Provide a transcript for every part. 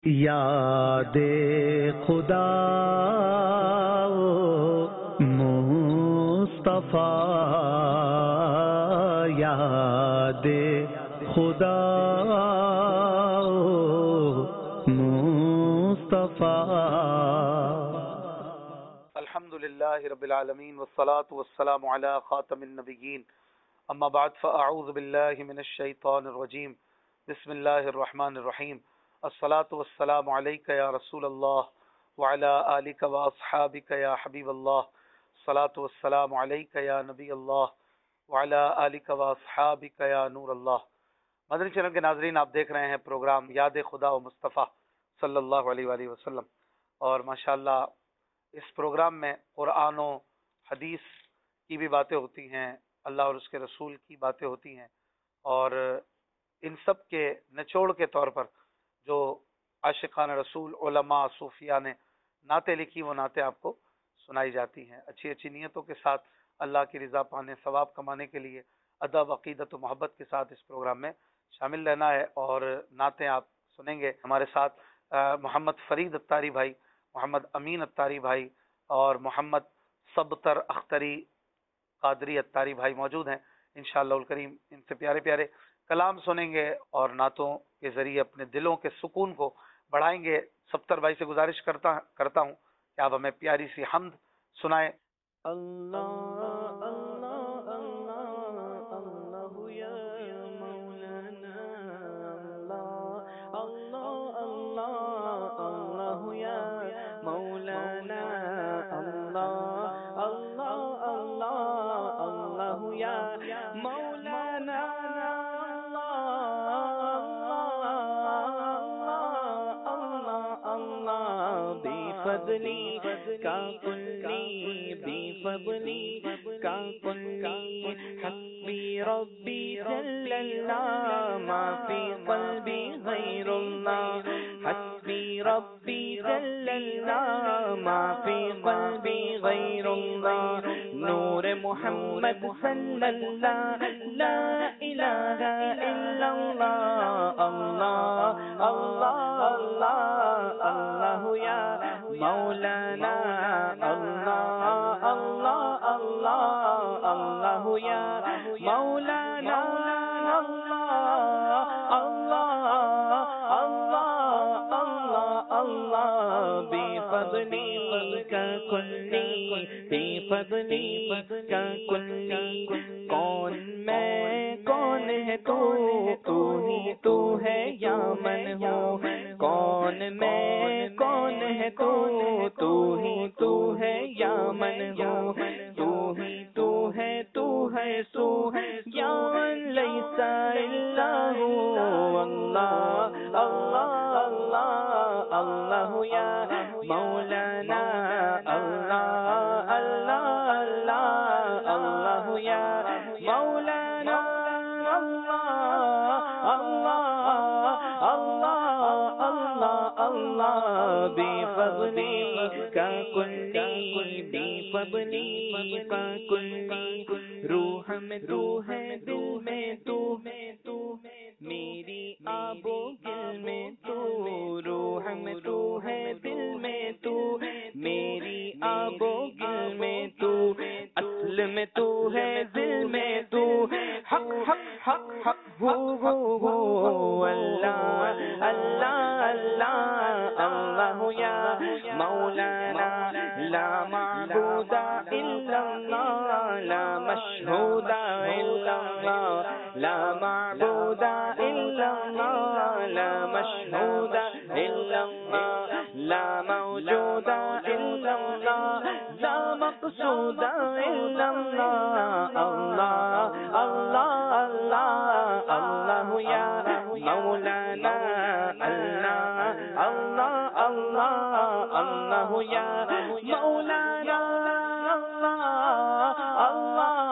یاد خدا مصطفیٰ، یاد خدا مصطفیٰ۔ الحمدللہ رب العالمین والصلاة والسلام علی خاتم النبیین، اما بعد فاعوذ باللہ من الشیطان الرجیم، بسم اللہ الرحمن الرحیم۔ الصلاة والسلام علیک یا رسول اللہ وعلی آلک واصحابک یا حبیب اللہ، الصلاة والسلام علیک یا نبی اللہ وعلی آلک واصحابک یا نور اللہ۔ مدنی چینل کے ناظرین، آپ دیکھ رہے ہیں پروگرام یاد خدا و مصطفیٰ صلی اللہ علیہ وآلہ وسلم، اور ماشاءاللہ اس پروگرام میں قرآن و حدیث کی بھی باتیں ہوتی ہیں، اللہ اور اس کے رسول کی باتیں ہوتی ہیں، اور ان سب کے نچوڑ کے طور پر جو عاشقان رسول، علماء، صوفیاء نے نعتیں لکھی، وہ نعتیں آپ کو سنائی جاتی ہیں اچھی اچھی نیتوں کے ساتھ، اللہ کی رضا پانے، ثواب کمانے کے لیے ادب، عقیدت و محبت کے ساتھ اس پروگرام میں شامل رہنا ہے، اور نعتیں آپ سنیں گے۔ ہمارے ساتھ محمد فرید اتاری بھائی، محمد امین اتاری بھائی اور محمد سبتر اختری قادری اتاری بھائی موجود ہیں۔ انشاءاللہ الکریم ان سے پیارے پیارے کلام سنیں گے اور نعتوں کے ذریعے اپنے دلوں کے سکون کو بڑھائیں گے۔ سبتر بھائی سے گزارش کرتا ہوں کہ آپ ہمیں پیاری سی حمد سنائیں۔ اللہ اللہ اللہ اللہ یا مولانا، اللہ اللہ اللہ اللہ یا مولانا، اللہ اللہ اللہ اللہ یا مولانا، فضلی کا کلی بی فضلی کا کلی، حسبی ربی جل اللہ ما فی قلبی غیر اللہ، حسبی ربی جل اللہ ما فی قلبی غیر اللہ، نور محمد صلی اللہ لا الہ الا اللہ، اللہ اللہ اللہ اللہ یا مولانا، اللہ اللہ اللہ اللہ یا مولانا، اللہ اللہ اللہ اللہ اللہ، بے فضلی کا کلی بے فضلی کا کلی، کون میں کون ہے تو ہی تو ہے یا من ہو، کون میں کون ہے تو ہی تو ہے یا من ہو، تو ہی تو ہے سو یا من لیس الا ہو، اللہ اللہ اللہ اللہ یا مولانا، اللہ اللہ اللہ اللہ یا مولانا، اللہ اللہ اللہ اللہ اللہ، بے فضلی کا کلی بے فضلی کا کلی، روح میں تو ہے دل میں تو میری آب و گل میں تو، روح میں تو ہے دل میں تو میری آب و گل میں تو، اصل میں تو ہے دل میں تو، حق حق حق حق ہو اللہ اللہ اللہ اللہ یا مولانا، لا معبود الا اللہ، لا مشہود الا اللہ، لا معبود الا اللہ، لا مشہود الا اللہ، لا موجود الا اللہ، لا مقصود الا اللہ، اللہ اللہ اللہ اللہ یا مولانا، اللہ اللہ اللہ اللہ یا مولانا، اللہ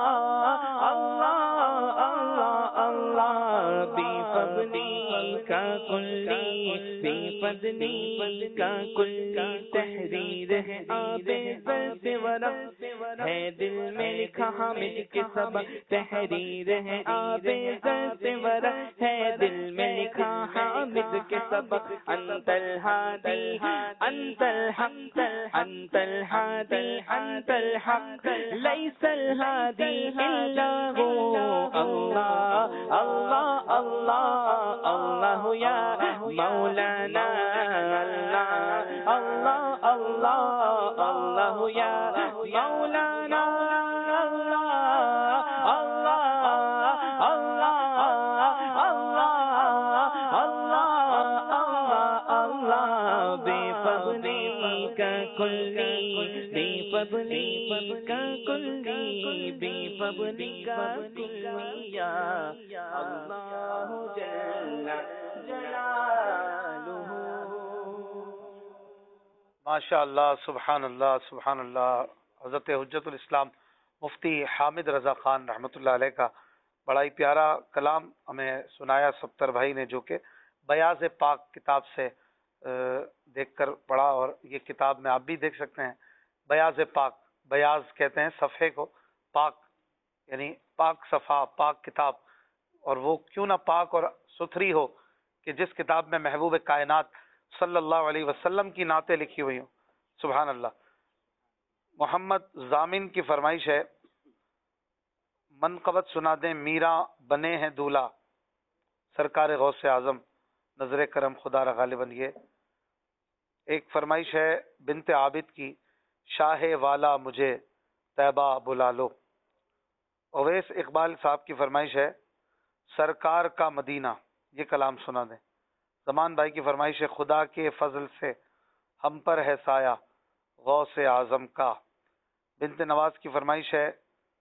اللہ اللہ اللہ اللہ، بے فضلی کا کلی بے فضلی کا کلی تحریر ہے آب زر سے ورق ہے دل میں لکھا حامد کے سبق تحریر ہے آب زر سے ورق ہے دل میں لکھا حامد کے سبق انت الہادی انت الحق انت الہادی انت الحق لیس الہادی الا ہو اللہ اللہ اللہ اللہ یا مولانا اللہ اللہ اللہ اللہ یا مولانا اللہ اللہ اللہ اللہ اللہ بے فضلی کا کلی بے فضلی کا کلی بے فضلی کا کلی یا اللہ جل جلالہ. ماشاء اللہ، سبحان اللہ، سبحان اللہ. حضرت حجت الاسلام مفتی حامد رضا خان رحمۃ اللہ علیہ کا بڑا ہی پیارا کلام ہمیں سنایا سبتر بھائی نے، جو کہ بیاض پاک کتاب سے دیکھ کر پڑھا، اور یہ کتاب میں آپ بھی دیکھ سکتے ہیں. بیاض پاک، بیاض کہتے ہیں صفحے کو، پاک یعنی پاک صفحہ، پاک کتاب. اور وہ کیوں نہ پاک اور ستھری ہو کہ جس کتاب میں محبوب کائنات صلی اللہ علیہ وسلم کی نعتیں لکھی ہوئی ہوں. سبحان اللہ. محمد ضامن کی فرمائش ہے، منقبت سنا دیں میرا بنے ہیں دولہا سرکار غوث اعظم نظر کرم خدا را غالباً. یہ ایک فرمائش ہے بنت عابد کی، شاہ والا مجھے طیبہ بلا لو. اویس اقبال صاحب کی فرمائش ہے، سرکار کا مدینہ. یہ کلام سنا دیں. زمان بھائی کی فرمائش ہے، خدا کے فضل سے ہم پر ہے سایہ غوث اعظم کا. بنت نواز کی فرمائش ہے،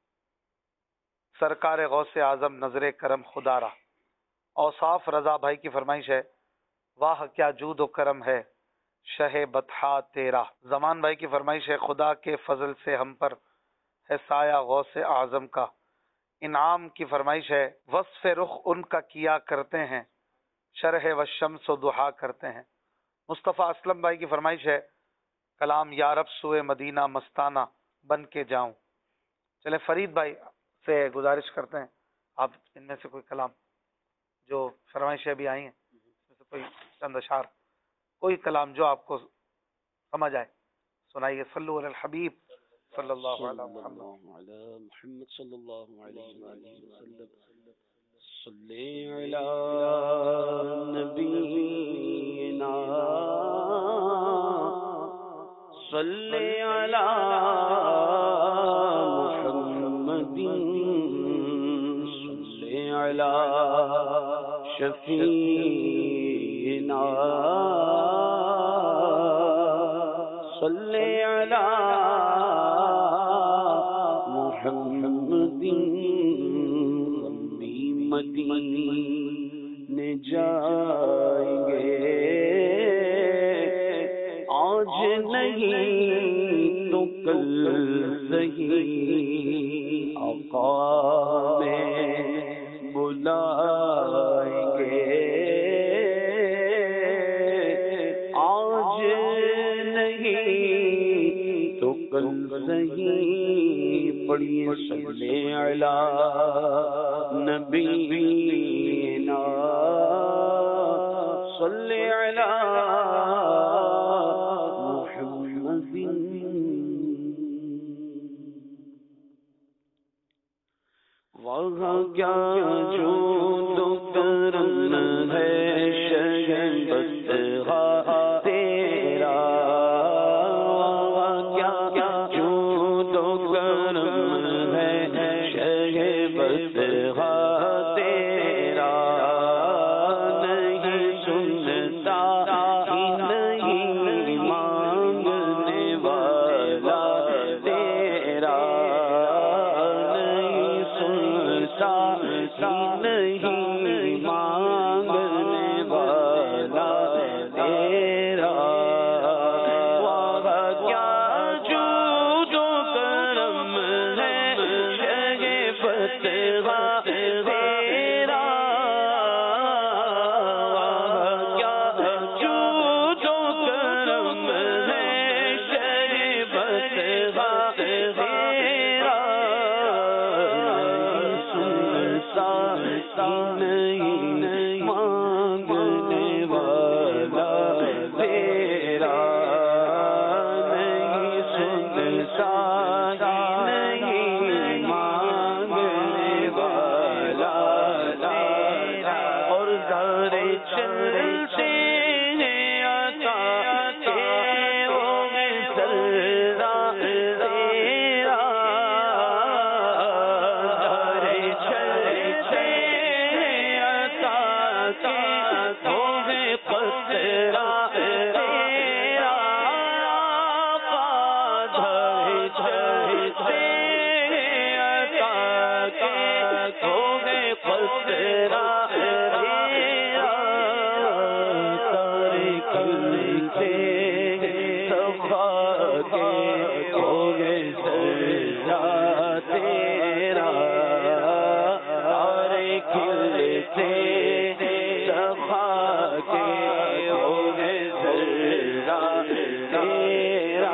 سرکار غوث اعظم نظر کرم خدا را. اوصاف رضا بھائی کی فرمائش ہے، واہ کیا جود و کرم ہے شہ بطحا تیرا. زمان بھائی کی فرمائش ہے، خدا کے فضل سے ہم پر ہے سایہ غوث اعظم کا. انعام کی فرمائش ہے، وصف رخ ان کا کیا کرتے ہیں شرح و شمس و دحا کرتے ہیں. مصطفیٰ اسلم بھائی کی فرمائش ہے، کلام یا رب سوئے مدینہ مستانہ بن کے جاؤں. چلے فرید بھائی سے گزارش کرتے ہیں، آپ ان میں سے کوئی کلام جو فرمائشیں بھی آئی ہیں اس میں سے کوئی چند اشعار، کوئی کلام جو آپ کو سمجھ آئے سنائیے. صلو علی الحبیب صلی اللہ علیہ محمد صلی اللہ علیہ وسلم. صلی علی نبینا صلی علی محمد صلی علی شفیعنا صلی علی محمد. مدینے جائیں گے آج نہیں تو کل صحیح آقا میں بلائیں گے. آج نہیں تو کل صحیح. پڑھیے صلی علی نبینا صلی علی محمد. وہاں کیا جو تو کرم ہے شہبت تیرا. وہاں کیا جو تو کرم ہے شہبت تیرا. بسرا تیرا تارکل سے صفا کے ہو گئے سجدہ تیرا تارکل سے صفا کے ہو گئے سجدہ تیرا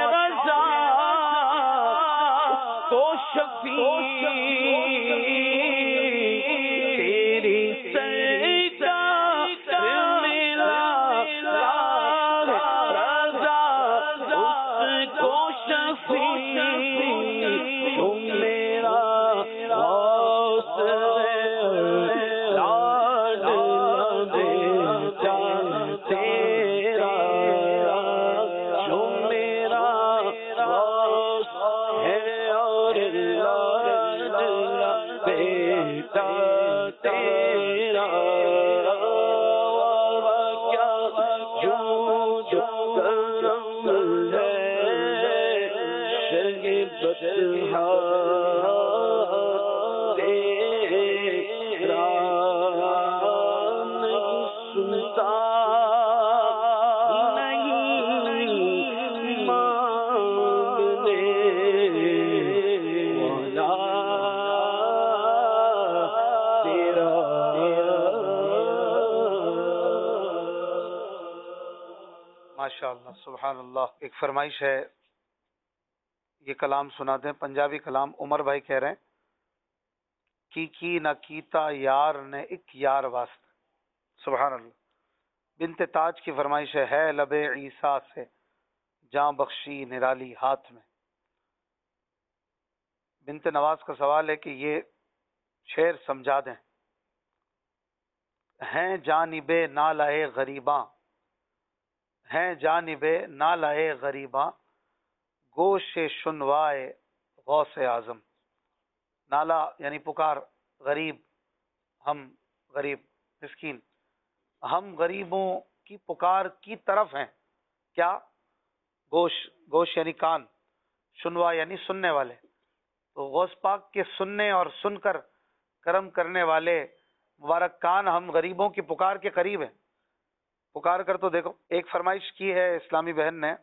رضا کو شفیع تیری سرکار میرا رضا اس کو شفیع تم میرا غوث ماشاءاللہ سبحان اللہ. ایک فرمائش ہے، یہ کلام سنا دیں، پنجابی کلام. عمر بھائی کہہ رہے ہیں کی نہ کیتا یار نے ایک یار واسطے. سبحان اللہ. بنت تاج کی فرمائش ہے لب عیسیٰ سے جاں بخشی نرالی ہاتھ میں. بنت نواز کا سوال ہے کہ یہ شعر سمجھا دیں. ہیں جانب نالائے غریباں، ہیں جانب نالائے غریباں، گوش شنوائے غوث اعظم. نالا یعنی پکار، غریب ہم غریب مسکین، ہم غریبوں کی پکار کی طرف ہیں. کیا؟ گوش، گوش یعنی کان، شنوا یعنی سننے والے. تو غوث پاک کے سننے اور سن کر کرم کرنے والے مبارک کان ہم غریبوں کی پکار کے قریب ہیں. پکار کر تو دیکھو. ایک فرمائش کی ہے اسلامی بہن نے،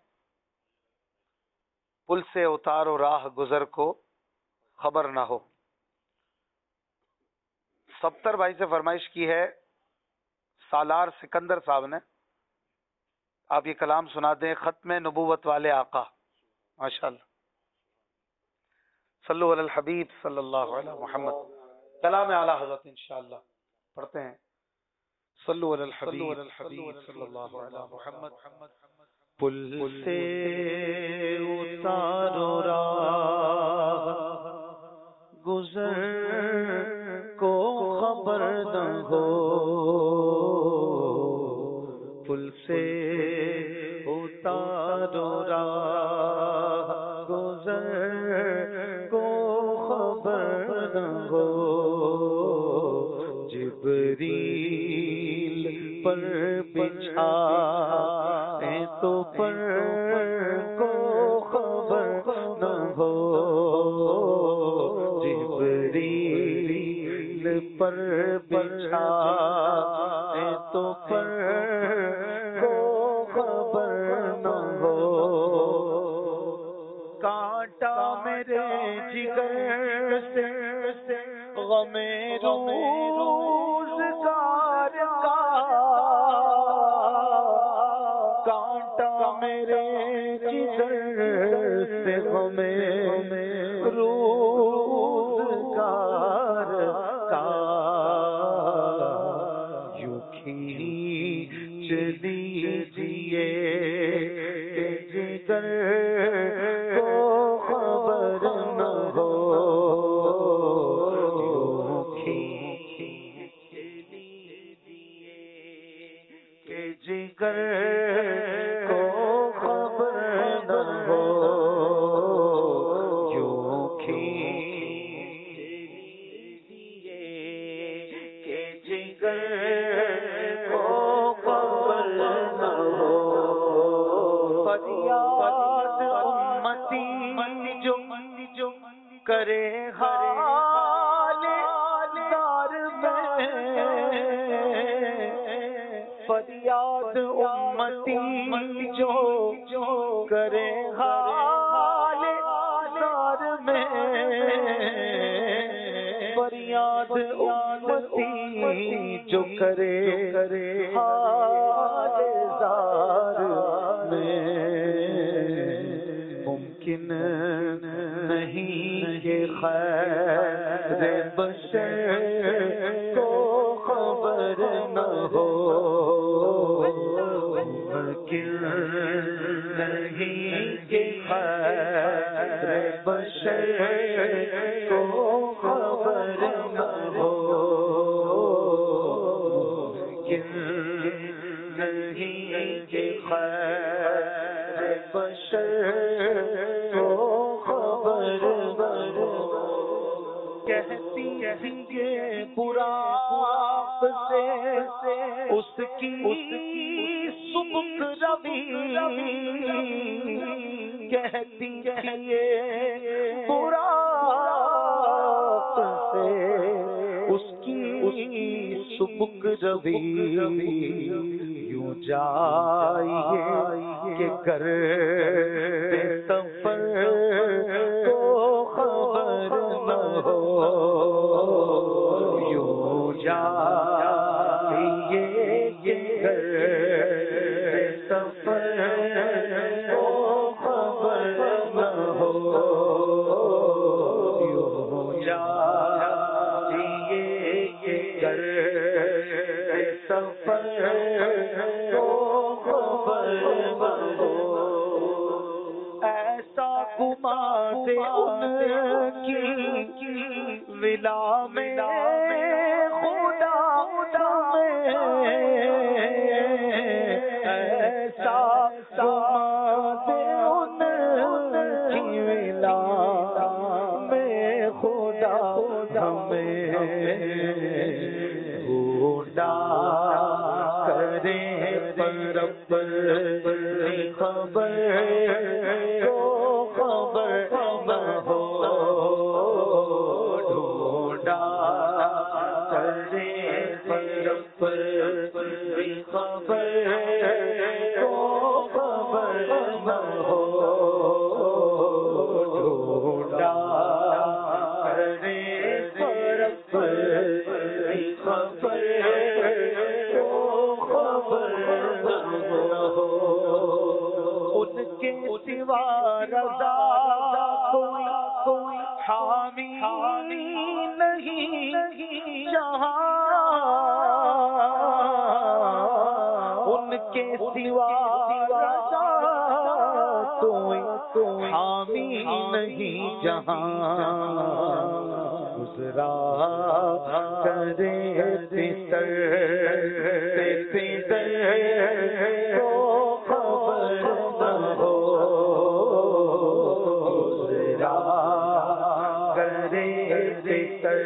پل سے اتارو راہ گزر کو خبر نہ ہو. سبتر بھائی سے فرمائش کی ہے سالار سکندر صاحب نے. آپ یہ کلام سنا دیں، ختم نبوت والے آقا. ماشاءاللہ. صلو علی الحبیب صلی اللہ علیہ محمد. کلام اعلی حضرت انشاءاللہ پڑھتے ہیں. صلو علی الحبیب صلی اللہ علیہ محمد. پل سے اتارو راہ گزر کو خبر نہ ہو، پل سے اتارو راہ گزر کو خبر نہ ہو، جبریل پر بچھا تو پر کو خبر نہ ہو، جبریل پر بچھا تو پر کو خبر نہ ہو. کانٹا میرے جگر سے غم روزگار کا، کانٹا میرے جگر سے غم روزگار کا، یوں کھینچ لیجیے جگر کو خبر نہ ہو، یوں کھینچ لیجیے کہ جگر کو خبر نہ ہو، یوں کھینچ لیجیے کہ جگر کو خبر نہ ہو. فریاد امتی جو کرے حال دار میں، فریاد امتی جو کرے حال دار میں، فریاد امتی جو کرے حال دار میں، ممکن نہیں کہ خیر بشر کو خبر نہ ہو، ممکن نہیں کہ خیر بشر کو خبر نہ ہو، ممکن نہیں کہ خیر بشر کو خبر نہ ہو۔ کہتی ہے براق سے اس کی سبک روی، کہتی ہے براق سے اس کی سبک روی، یوں جائیے کہ کر سفر کو خبر نہ ہو، یوں جائیے کہ کر سفر کو خبر نہ ہو، یوں جائیے کہ کر سفر کو خبر نہ ہو۔ ایسا گمان سے ان کی ولا میں خدا میں، ایسا گمان سے ان کی ولا میں خدا ہمیں ڈھونڈا کرے پر خبر کو خبر نہ ہو، ڈھونڈا کرے پر خبر کو خبر نہ ہو، ڈھونڈا کرے پر خبر کو خبر نہ ہو۔ ان کے سوا رضا کوئی حامی نہیں جہاں، ان کے سوا رضا کوئی حامی نہیں جہاں، گزرا کرے پسر کو خبر نہ ہو، گزرا کرے پسر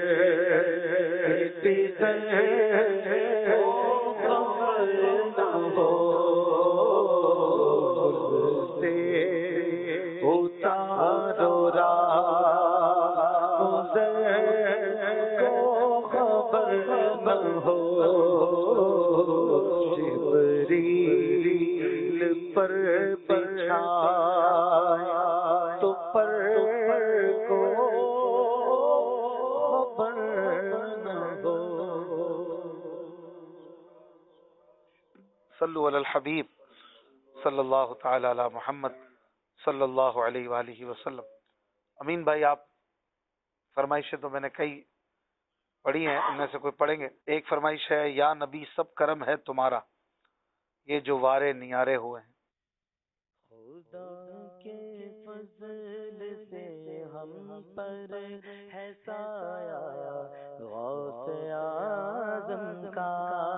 کو خبر نہ ہو، سے اتارو کو خبر نہ ہو، جبریل پر بچھایا تو پر کو خبر نہ ہو۔ صلو علی الحبیب صلی اللہ تعالی علی محمد صلی اللہ علیہ وآلہ وسلم۔ امین بھائی، آپ فرمائشیں تو میں نے کئی پڑھی ہیں، ان میں سے کوئی پڑھیں گے؟ ایک فرمائش ہے، یا نبی سب کرم ہے تمہارا، یہ جو وارے نیارے ہوئے ہیں۔ خدا کے فضل سے ہم پر ہے سایہ غوث اعظم کا،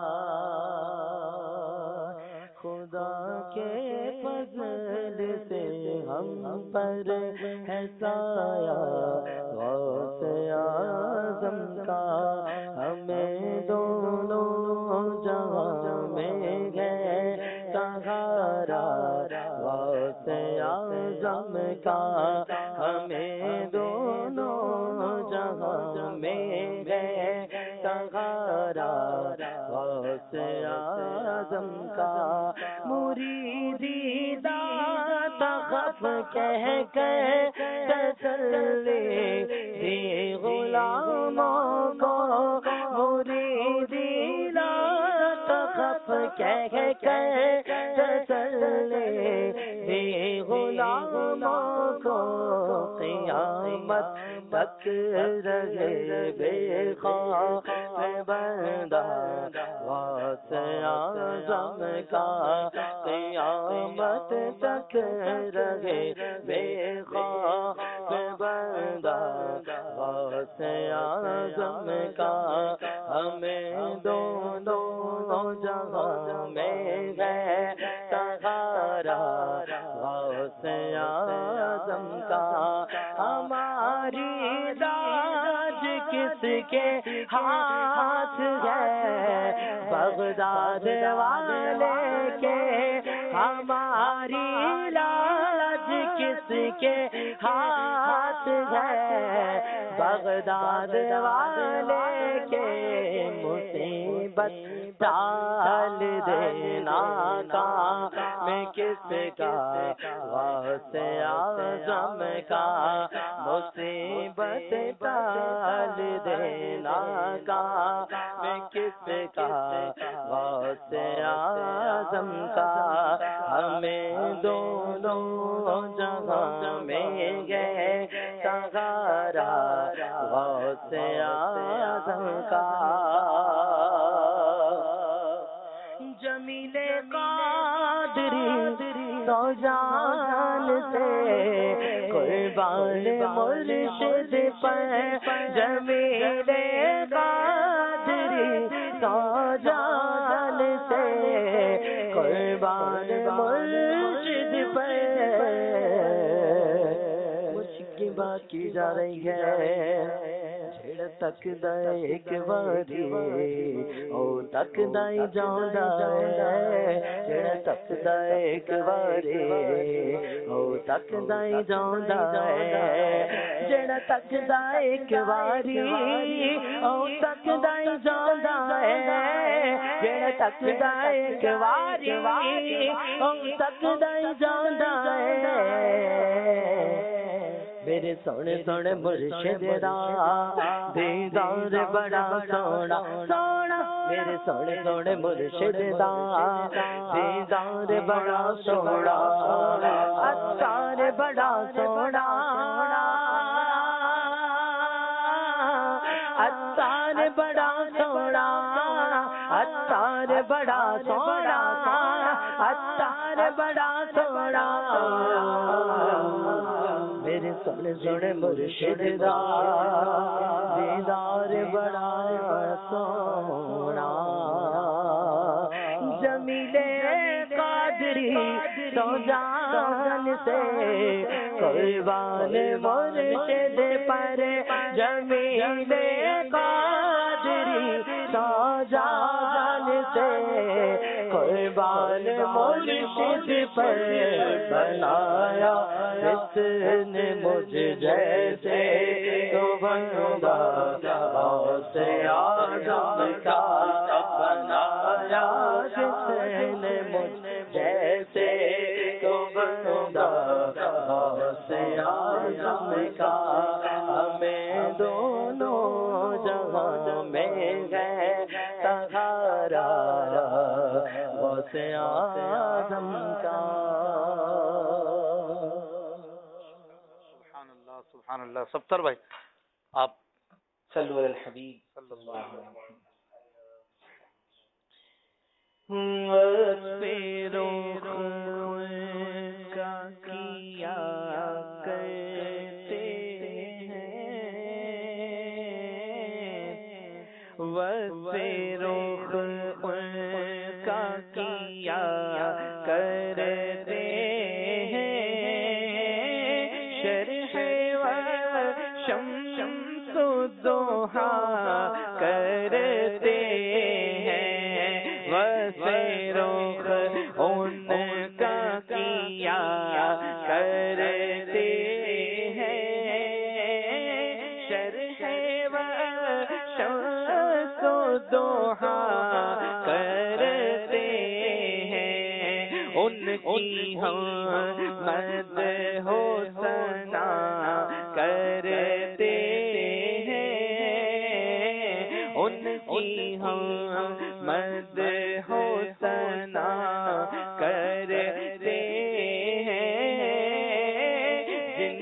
خدا کے فضل سے ہم پر ہے سایہ غوث اعظم کا، ہمیں دونوں جہاں میں ہے سہارا غوث اعظم کا، ہمیں دونوں جہاں میں ہے سہارا غوث اعظم کا، مریدی داتا خف کہہ کے تسلی دی غلاموں کو، مریدی داتا خف کہہ کے تسلی دی غلاموں کو قیامت تک رہے بے خوف بندہ غوث اعظم کا قیامت تک رہے بے خوف بندہ غوث اعظم کا ہمیں دونوں جہاں میں گئے سہارا غوث اعظم کا ہماری لاج کس کے ہاتھ ہے بغداد والے کے ہماری لاج کس کے ہاتھ ہے بغداد والے کے مصیبت ڈال دینا کام میں کس کا غوث اعظم کا مصیبت ڈال دینا کام میں کس کا غوث اعظم کا ہمیں دونوں جہاں میں گئے سہارا غوث اعظم کا جمیل قادری تو جان سے قربان مرشد پر جمیل قادری تو جان سے قربان مرشد پر مشک بات کی جا رہی ہے چھڑ تک دائے ایک باری او تک دائی جاؤں دائے چھڑ تک دائے ایک باری او تک دائی جاؤں دائے چھڑ تک دائے ایک باری او تک دائی جاؤں دائے چھڑ تک دائے ایک باری او تک دائی جاؤں دائے میرے سونے سونے مرشد دا دیدار بڑا سونا سونا میرے سونے سونے مرشد دا دیدار بڑا سونا اتار بڑا سونا اتار بڑا سونا اتار بڑا سونا اتار بڑا سونا میرے سونے سونے مرشد دا دیدار بڑا سونا جمیل قادری تو جان سے قربان مرشد پر جمیل قادری تو جان سے قربان مرشد پر بنایا اس نے مجھ جیسے تو بندہ غوث اعظم کا بنایا جس نے مجھ جیسے تو بندہ غوث اعظم کا ہمیں دونوں جہاں میں گئے سہارا غوث اعظم کا سبحان اللہ سبتر بھائی آپ صلو علی الحبیب صلی اللہ علیہ وسلم رخ کا کیا کرتے ہیں رخ کا کیا کرتے شمس الضحا کرتے ہیں ویسے رخ ان کا کیا کرتے ہیں شرح و شمس الضحا کرتے ہیں ان کی ہم مد ہو سنا کرتے ان کی ہم مد ہو سنا کرتے ہیں جن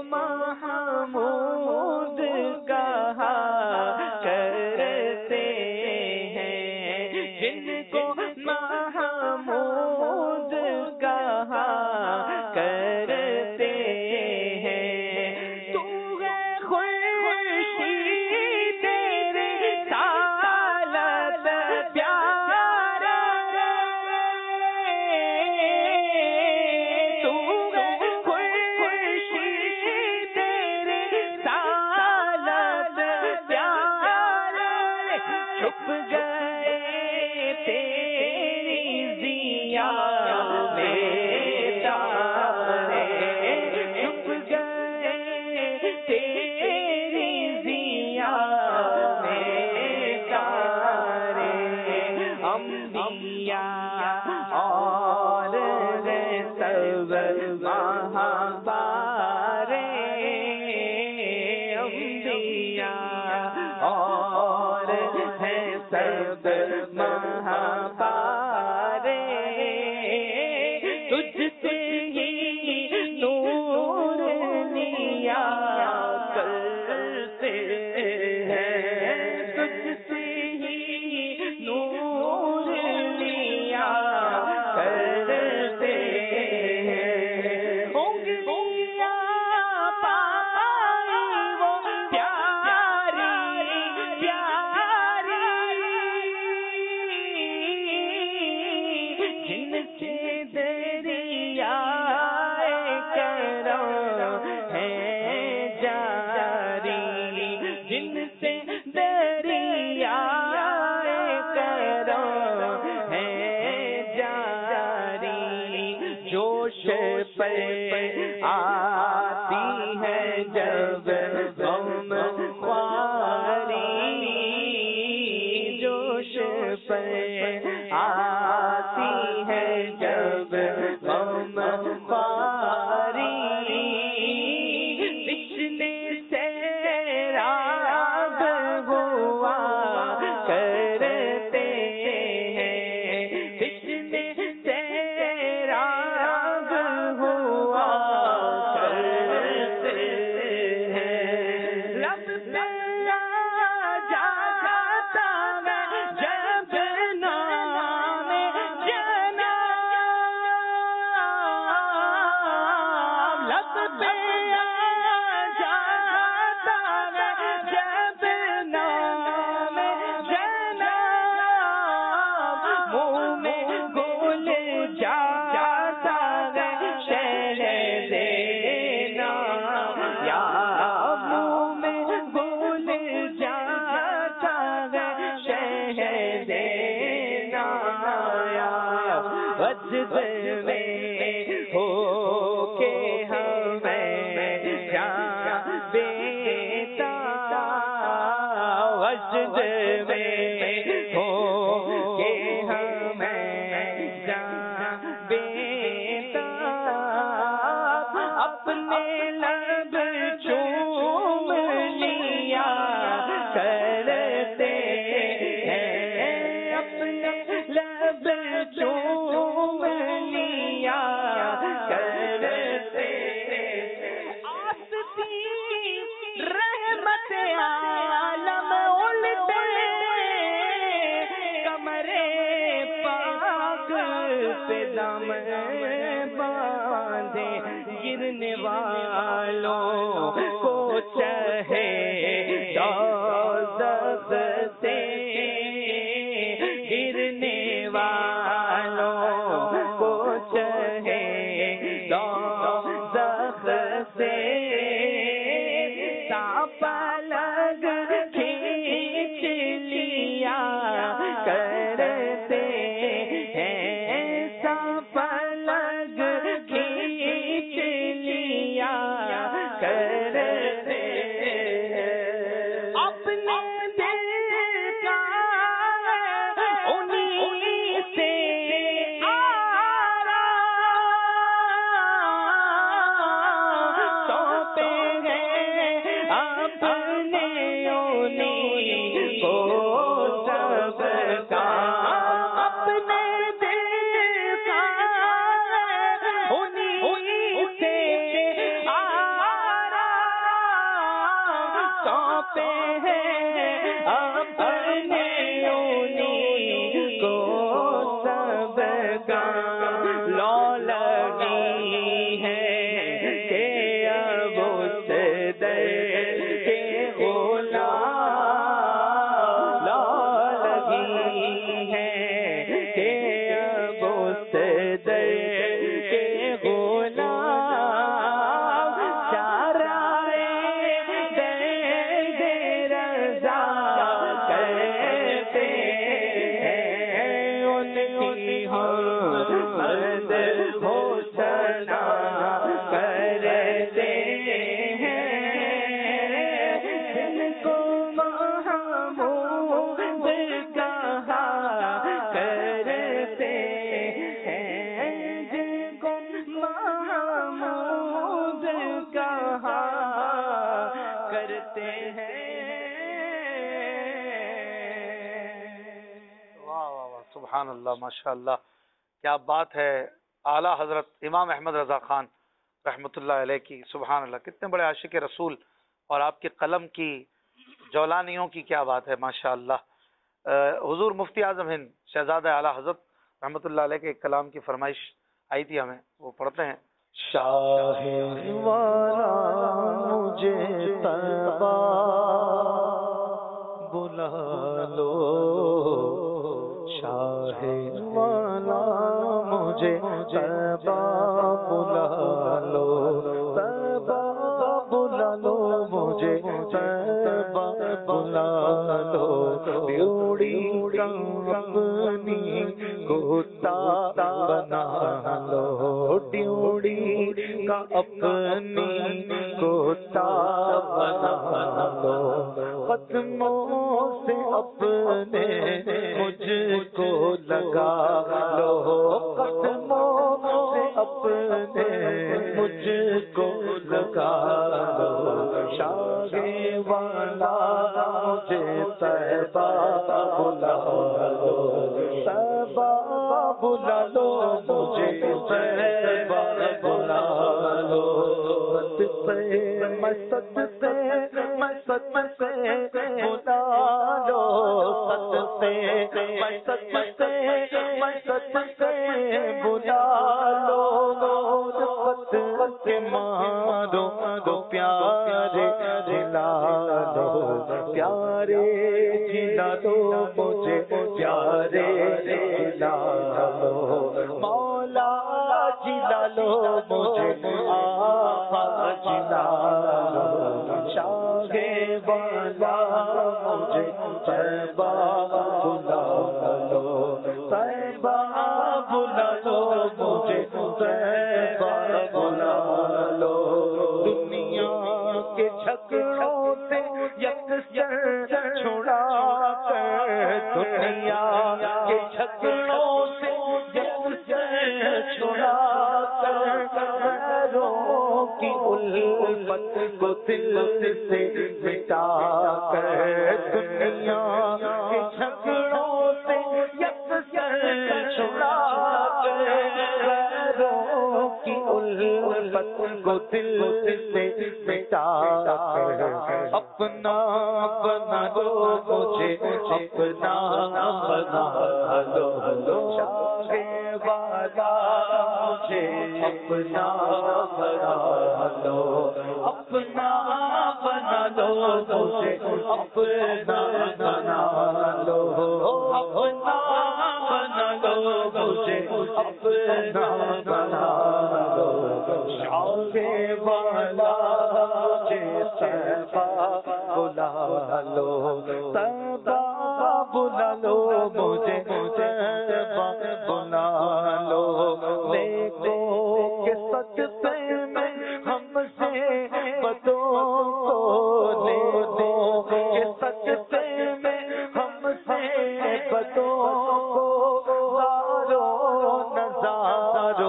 محمود کہا کرتے ہیں، جن کو محمود کہا کرتے ہیں، تو ہے خوشی تیرے سالت پیارے، تو ہے خوشی تیرے سالت پیارے، چھپ گئے تیری ضیا میں تارے، چھپ گئے تیری ضیا میں تارے، انبیاء اور ہیں سب وہاں پارے، انبیاء اور ہیں سب وہاں پارے، تجھ سے ہی نور لیا کرتے ہیں، تجھ سے ہی نور لیا کرتے ہیں، ہوں گے دیا پائی وہ پیاری پیاری، جن سے دریائے کرم ہے جاری، جن سے دریائے کرم ہے جاری، جوش پر آتی ہے جب غم خواری، جوش پر آتی ہے جب غم خواری، پچھلے سیراب ہوا کرتے ہیں، پچھلے سیراب ہوا کرتے ہیں، لب پہ آ جاتا میں جب نام جناب، لب پہ آ جاتا میں جب نام جناب، منہ میں گل جاتا ہے شہد نام، یا منہ میں گل جاتا ہے شہد نام، وجد میں ہو کے ہمیں جان دیتا، وجد میں ہو کے ہمیں جان دیتا، اپنے لب چوم لیا کرتے ہیں، اپنے لب چوم لیا کرتے ہیں، آستی رحمت عالم الٹے کمرے پاک پہ دم باندھے، گرنے والوں کو چاہے دوزخ سے، گرنے والوں کو چاہے دوزخ سے، سانپ لگ کھینچ لیا کرتے ہیں، سانپ لگ کھینچ لیا کرتے ہیں، اپنے دل کا انہیں سے سونپے ہیں، اپنے انہیں کو سب کا، اپنے دل کا انہیں سے آرام کانپے ہیں اپنے انہیں کو سب کا لو لگی ہے کہ اب اس در کے غلام لو لگی ہے کہ اب اس در کے غلام چارائے درد رضا کرتے ہیں ان کی حمد ہو ثنا کرتے ہیں جن کو محمود کہا کرتے ہیں جن کو محمود کہا کرتے ہیں. واہ واہ واہ، سبحان اللہ، ماشاء اللہ، کیا بات ہے. اعلیٰ حضرت امام احمد رضا خان رحمۃ اللہ علیہ کی، سبحان اللہ، کتنے بڑے عاشق رسول، اور آپ کے قلم کی جولانیوں کی کیا بات ہے، ماشاء اللہ. حضور مفتی اعظم ہند شہزادہ اعلیٰ حضرت رحمۃ اللہ علیہ کے ایک کلام کی فرمائش آئی تھی ہمیں، وہ پڑھتے ہیں. شاہ والا مجھے طیبہ بلا لو، شاہ والا مجھے طیبہ بلا لو، طیبہ بلا لو مجھے، طیبہ بلا لو، بیوڑی کا اپنی کوتا بنا لو، ڈیوڑی کا اپنی کوتا بنا لو، قدموں سے اپنے مجھ کو لگا لو، قدموں سے اپنے مجھ کو لگا لو، شاہ والا مجھے طیبہ بلا لو، طیبہ بلا لو مجھے، طیبہ بلا لو، میں سد سے بلا لو، سد سے بلا لو، کے مارو کو پیارے جلا دو، پیارے جلا دو مجھے، پیارے جلا دو، مولا جلا لو مجھے، آقا جلا لو، شاہ والا مجھے طیبہ بلا لو، طیبہ بلا لو مجھے، طیبہ بلا لو، دنیا کے جھگڑوں سے یکسر چھڑا کر، دنیا کے جھگڑوں سے یکسر چھڑا کر، غیروں کی الفت کو دل سے مٹا کر، دنیا کے جھگڑوں سے یکسر چھڑا کر، غیروں کی الفت کو دل سے مٹا کر، اپنا بنا دو مجھے، اپنا بنا دو، شاہ والا مجھے اپنا بنا دو، اپنا بنا دو مجھے، اپنا بنا دو، اپنا بنا دو مجھے، اپنا بنا دو، شاہ والا مجھے طیبہ بلا لو، طیبہ بلا لو مجھے، طیبہ بلا لو، دیکھو کہ صدقے میں ہم سے بدوں کو، دیکھو کہ صدقے میں ہم سے بدوں کو، زارو نظارو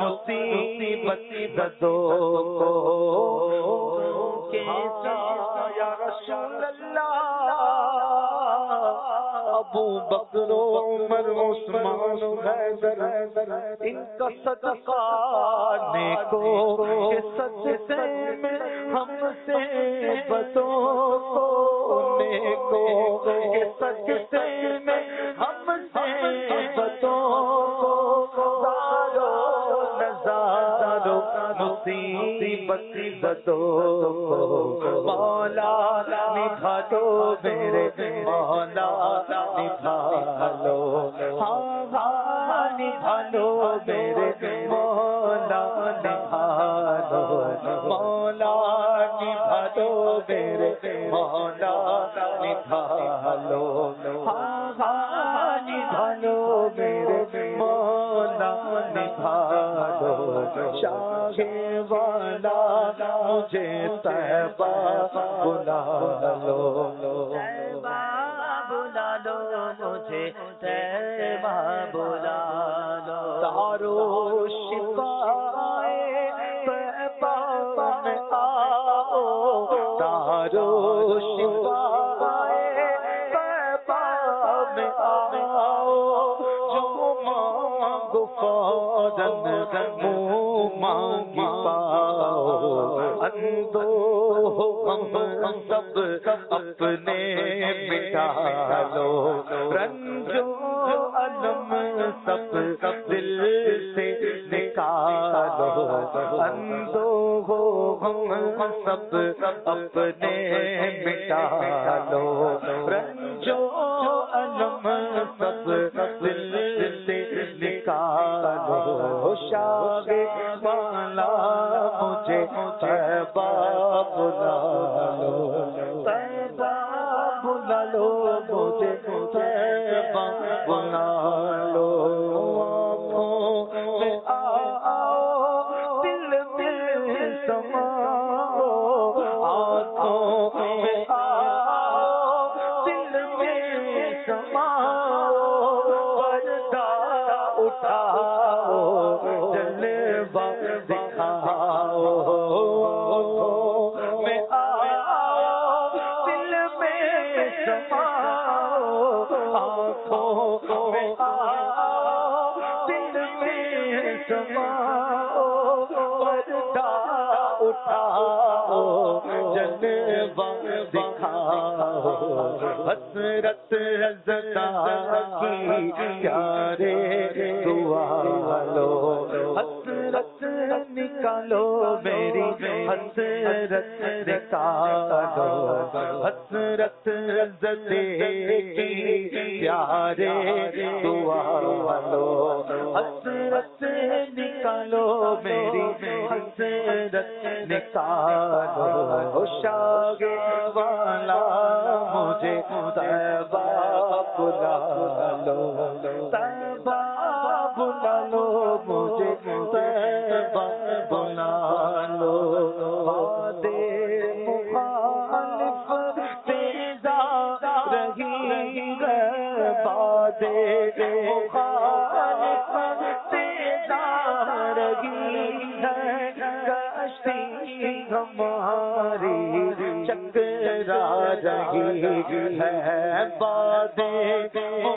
مصیبت زدوں کو، کیسا یا رسول اللہ ابو بکر و عمر عثمان و حیدر ان کا صدقہ نیکوں کے صدقے میں ہم سے بدوں کو، نیکوں کے صدقے میں ہم سے بدوں کو، زارو نزارو مصیبت بدوں کو، مولا نبھا دو میرے مولا نبھا لو، ہاں ہاں نبھا لو میرے مولا نبھا لو، مولا نبھا دو میرے مولا نبھا لو، ہاں ہاں نبھا لو میرے مولا نبھا لو، شاہ والا مجھے طیبہ بلا لو، طیبہ بلا لو مجھے طیبہ بلا لو، دارو شفائے طیبہ میں آؤ، دارو شفائے طیبہ میں آؤ، جو مانگو فوراً منہ مانگی پاؤ، اندو ہم سب اپنے مٹا لو، رنجو علم سب دل سے نکالو، اندو ہم سب اپنے مٹا لو، رنجو علم سب دل سے نکالو، شاہ والا مجھے طیبہ بلا لو، طیبہ بلا لو مجھے طیبہ بلا لو، آنکھوں میں آؤ دل میں سماؤ، آنکھوں میں آؤ دل میں سماؤ، پردہ اٹھاؤ جلوہ دکھاؤ، میں آؤ دل میں سماؤ، آنکھوں میں آؤ دل میں سماؤ، پردہ اٹھاؤ جلوہ دکھاؤ، حسرت زدہ کی پیارے دعا لو، حسرت نکالو میری حسرت نکالو، حسرت زدے کی پیارے دعا لو، حسرت نکالو میری حسرت نکالو، شاہ والا مجھے طیبہ بلا لو، طیبہ بلا لو مجھے طیبہ بلا لو، وعدے مخالف تیزا رہی ہے، وعدے مخالف تیزا رہی ہے، کشتی ہماری چکرا رہی ہے، وعدے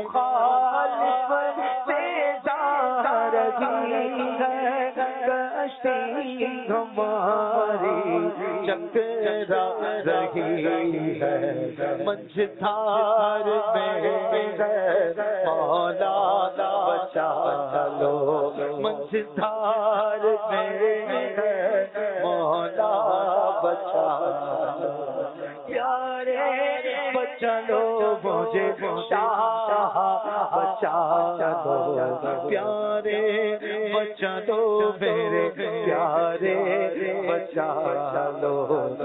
مخالف تیزا رہی ہے، کشتی ہماری چکرا رہی ہے، منجھدار میں ہے مولا بچا لو، منجھدار میں ہے مولا بچا لو، پیارے بچا لو مجھے شاہ بچا لو، پیارے بچا لو میرے پیارے بچا لو،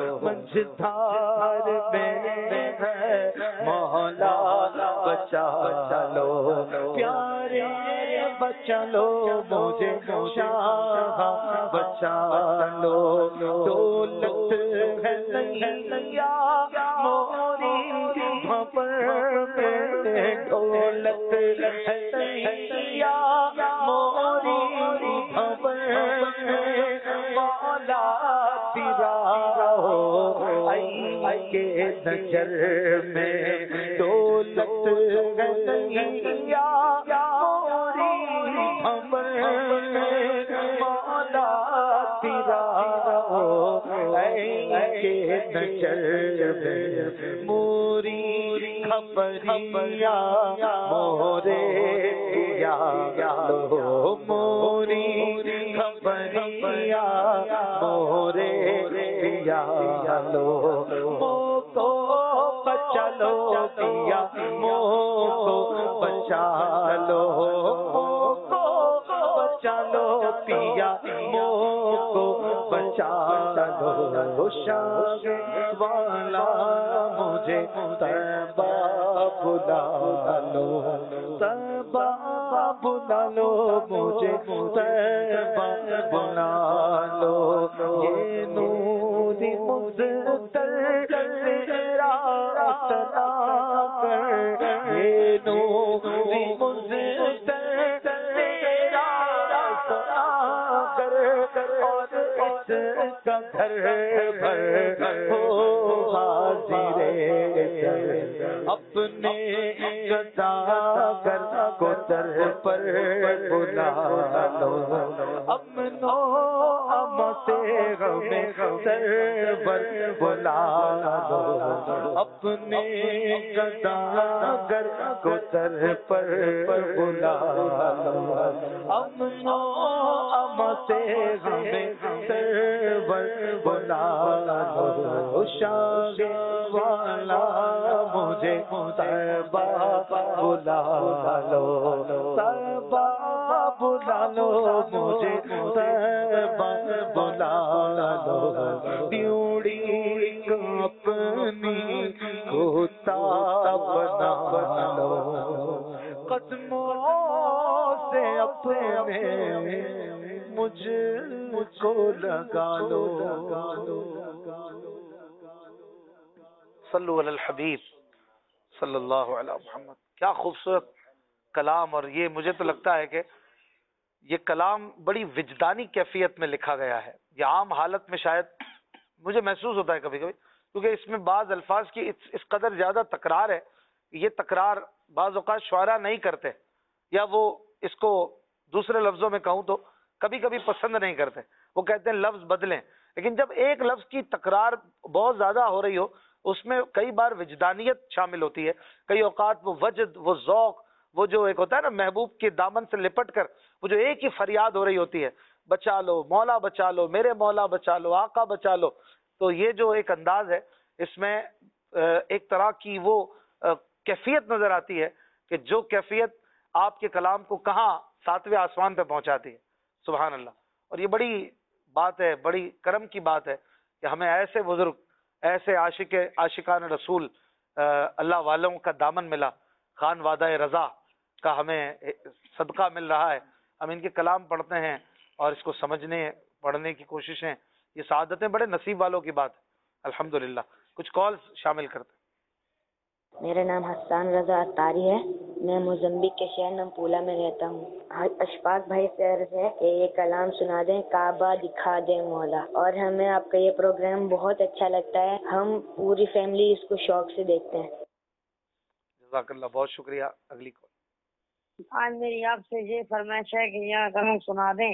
منجھدار میں ہے مولا بچا لو، پیارے بچا لو مجھے شاہ بچا لو، دولت ہے سیا موری بھنور میں، دولت ہے سیا موری بھنور میں، مولا تیرا ہو کے نجر میں دولت نہیں یا موری خبر میں مولا تیرا کے نجر میں موری خبریا مورے یا لو موری خبریا مورے یا لو مو کو بچا لو دیا مو کو بچا لو مو کو بچا لو پیا مو کو بچا لو شاہ والا مجھے طیبہ بلا لو طیبہ بلا لو مجھے طیبہ بلا لو یہ نور مزدر تیرا اطلاع کر یہ نور مزدر تیرا اطلاع کر اور اس کا گھر بھر ہو حاضر اپنے گدا گر کو در پر بلا لو امن و امان سے غم سرور بلا لو اپنے گدا گر کو در پر بلا لو امن و امان سے غم سرور بلا لو شاہ والا مجھے طیبہ بلا لو طیبہ بلا لو مجھے طیبہ بلا لو بیوڑی اپنی کوتا بنا لو قدموں سے اپنے مجھ کو لگا لو صلو علی الحبیب صلی اللہ علی محمد. کیا خوبصورت کلام. اور یہ مجھے تو لگتا ہے کہ یہ کلام بڑی وجدانی کیفیت میں لکھا گیا ہے. یہ عام حالت میں شاید مجھے محسوس ہوتا ہے کبھی کبھی، کیونکہ اس میں بعض الفاظ کی اس قدر زیادہ تکرار ہے. یہ تکرار بعض اوقات شعراء نہیں کرتے، یا وہ اس کو دوسرے لفظوں میں کہوں تو کبھی کبھی پسند نہیں کرتے. وہ کہتے ہیں لفظ بدلیں. لیکن جب ایک لفظ کی تکرار بہت زیادہ ہو رہی ہو، اس میں کئی بار وجدانیت شامل ہوتی ہے، کئی اوقات وہ وجد، وہ ذوق، وہ جو ایک ہوتا ہے نا محبوب کے دامن سے لپٹ کر وہ جو ایک ہی فریاد ہو رہی ہوتی ہے، بچا لو مولا بچا لو میرے مولا بچا لو آقا بچا لو. تو یہ جو ایک انداز ہے اس میں ایک طرح کی وہ کیفیت نظر آتی ہے کہ جو کیفیت آپ کے کلام کو کہاں ساتویں آسمان پہ پہنچاتی ہے. سبحان اللہ. اور یہ بڑی بات ہے، بڑی کرم کی بات ہے کہ ہمیں ایسے بزرگ، ایسے عاشقان رسول اللہ والوں کا دامن ملا، خان وعدہ رضا کا ہمیں صدقہ مل رہا ہے. ہم ان کے کلام پڑھتے ہیں اور اس کو سمجھنے پڑھنے کی کوششیں، یہ سعادتیں بڑے نصیب والوں کی بات ہے. الحمدللہ. کچھ کالز شامل کرتے ہیں. میرا نام حسان رضا اتاری ہے. میں موزمبیق کے شہر نمپولا میں رہتا ہوں. اشفاق بھائی سے عرض ہے کہ یہ کلام سنا دیں، کعبہ دکھا دیں مولا. اور ہمیں آپ کا یہ پروگرام بہت اچھا لگتا ہے، ہم پوری فیملی اس کو شوق سے دیکھتے ہیں. جزاک اللہ، بہت شکریہ. اگلی کال. آج میری آپ سے یہ فرمائش ہے کہ یہ کلام سنا دیں.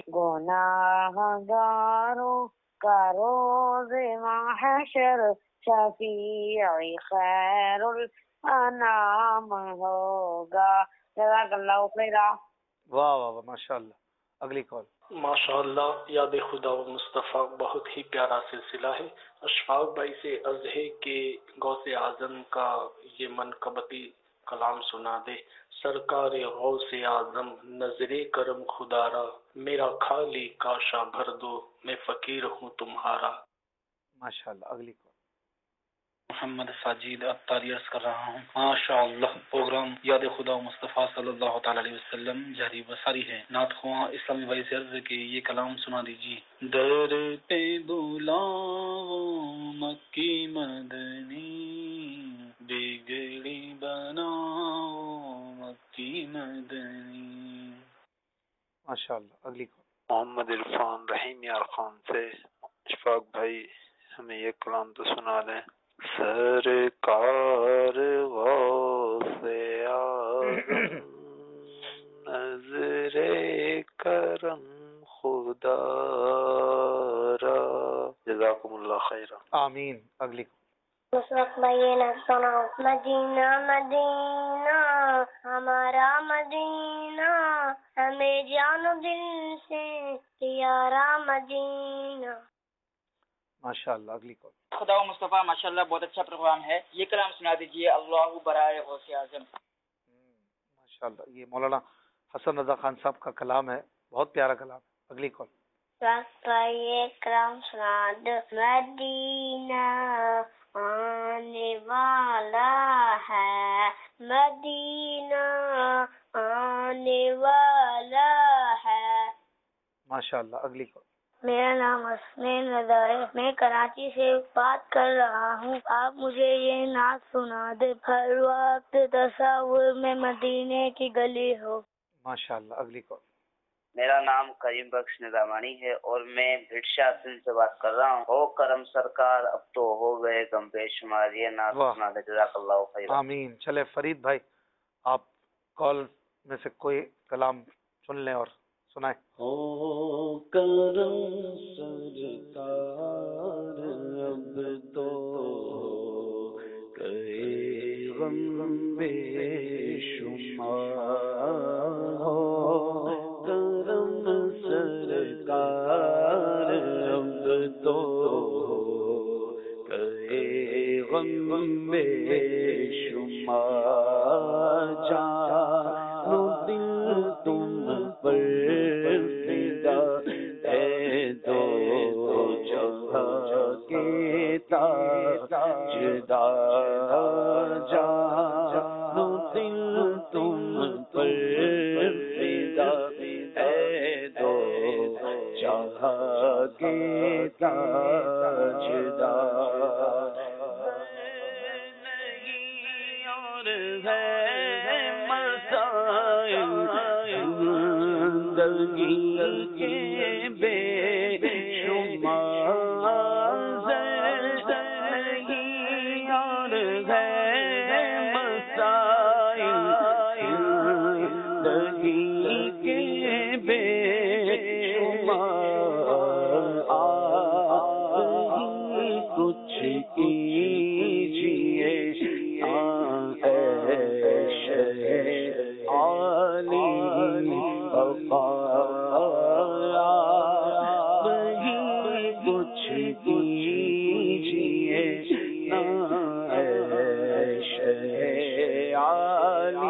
گناہگاروں کا روز محشر شفیع خیر الانام ہوگا. جزاک اللہ خیرا. واہ واہ واہ، ماشاء اللہ. اگلی کال. ماشاء اللہ. یاد خدا و مصطفیٰ بہت ہی پیارا سلسلہ ہے. اشفاق بھائی سے عرض ہے کہ غوث اعظم کا یہ منقبتی کلام سنا دے. سرکار غوث اعظم نظر کرم خدا را، میرا خالی کاشا بھر دو، میں فقیر ہوں تمہارا. ماشاء اللہ. اگلی کال. محمد ساجد اتاری عرض کر رہا ہوں. ماشاء اللہ پروگرام یاد خدا و مصطفیٰ صلی اللہ تعالی علیہ وسلم جاری بساری ہے. نعت خواں اسلامی بھائی سے عرض کہ یہ کلام سنا دیجیے. در پہ بلاؤ مکی مدنی، بگڑی بناؤ مکی مدنی. ماشاء اللہ. اگلی کال. محمد عرفان رحیم یار خان سے اشفاق بھائی ہمیں یہ کلام تو سنا دیں. سرکار غوث اعظم نظر کرم خدا را. جزاکم اللہ خیرا. آمین. اگلی اس وقت میں یہ نہ سناؤ. مدینہ مدینہ ہمارا مدینہ ہمیں جان و دل سے پیارا مدینہ. ماشاء اللہ. اگلی کال. خدا و مصطفیٰ ماشاء اللہ بہت اچھا پروگرام ہے. یہ کلام سنا دیجیے. اللہ برائے غوث اعظم. ماشاء اللہ. یہ مولانا حسن رضا خان صاحب کا کلام ہے. بہت پیارا کلام. اگلی کال. یہ کلام سنا دو. مدینہ آنے والا ہے مدینہ آنے والا ہے. ماشاء اللہ. اگلی کال. میرا نام حسنین رضا ہے. میں کراچی سے بات کر رہا ہوں. آپ مجھے یہ نعت سنا دے. ہر وقت تصور میں مدینے کی گلی ہو. ماشاء اللہ. اگلی کال. میرا نام کریم بخش نظامانی ہے اور میں بھٹشا سندھ سے بات کر رہا ہوں. ہو کرم سرکار اب تو ہو گئے غم بے شمار. یہ نعت سنا دے. جزاک اللہ خیر. آمین. چلے فرید بھائی آپ کال میں سے کوئی کلام سن لیں اور سنائیں. ہو کرم سرکار اب تو کہے غم بے شمار. ہو کرم سرکار اب تو کہے غم بے شمار. جانو دل تم پر فدا ہے دو جہاں کے تاجدار. جانو دل تم پر فدا ہے دو جہاں کے تاجدار. نہیں اور ہے زندگی کے بے شمار. زندگی اور ہے مسائل زندگی کے بے شمار. آپ ہی کچھ کیجیے عالی آپ ہی کچھ کیجیے عالی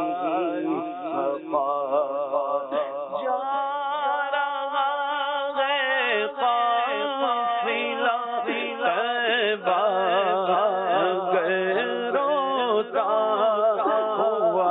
جا رہا ہے قافلہ طیبہ روتا ہوا.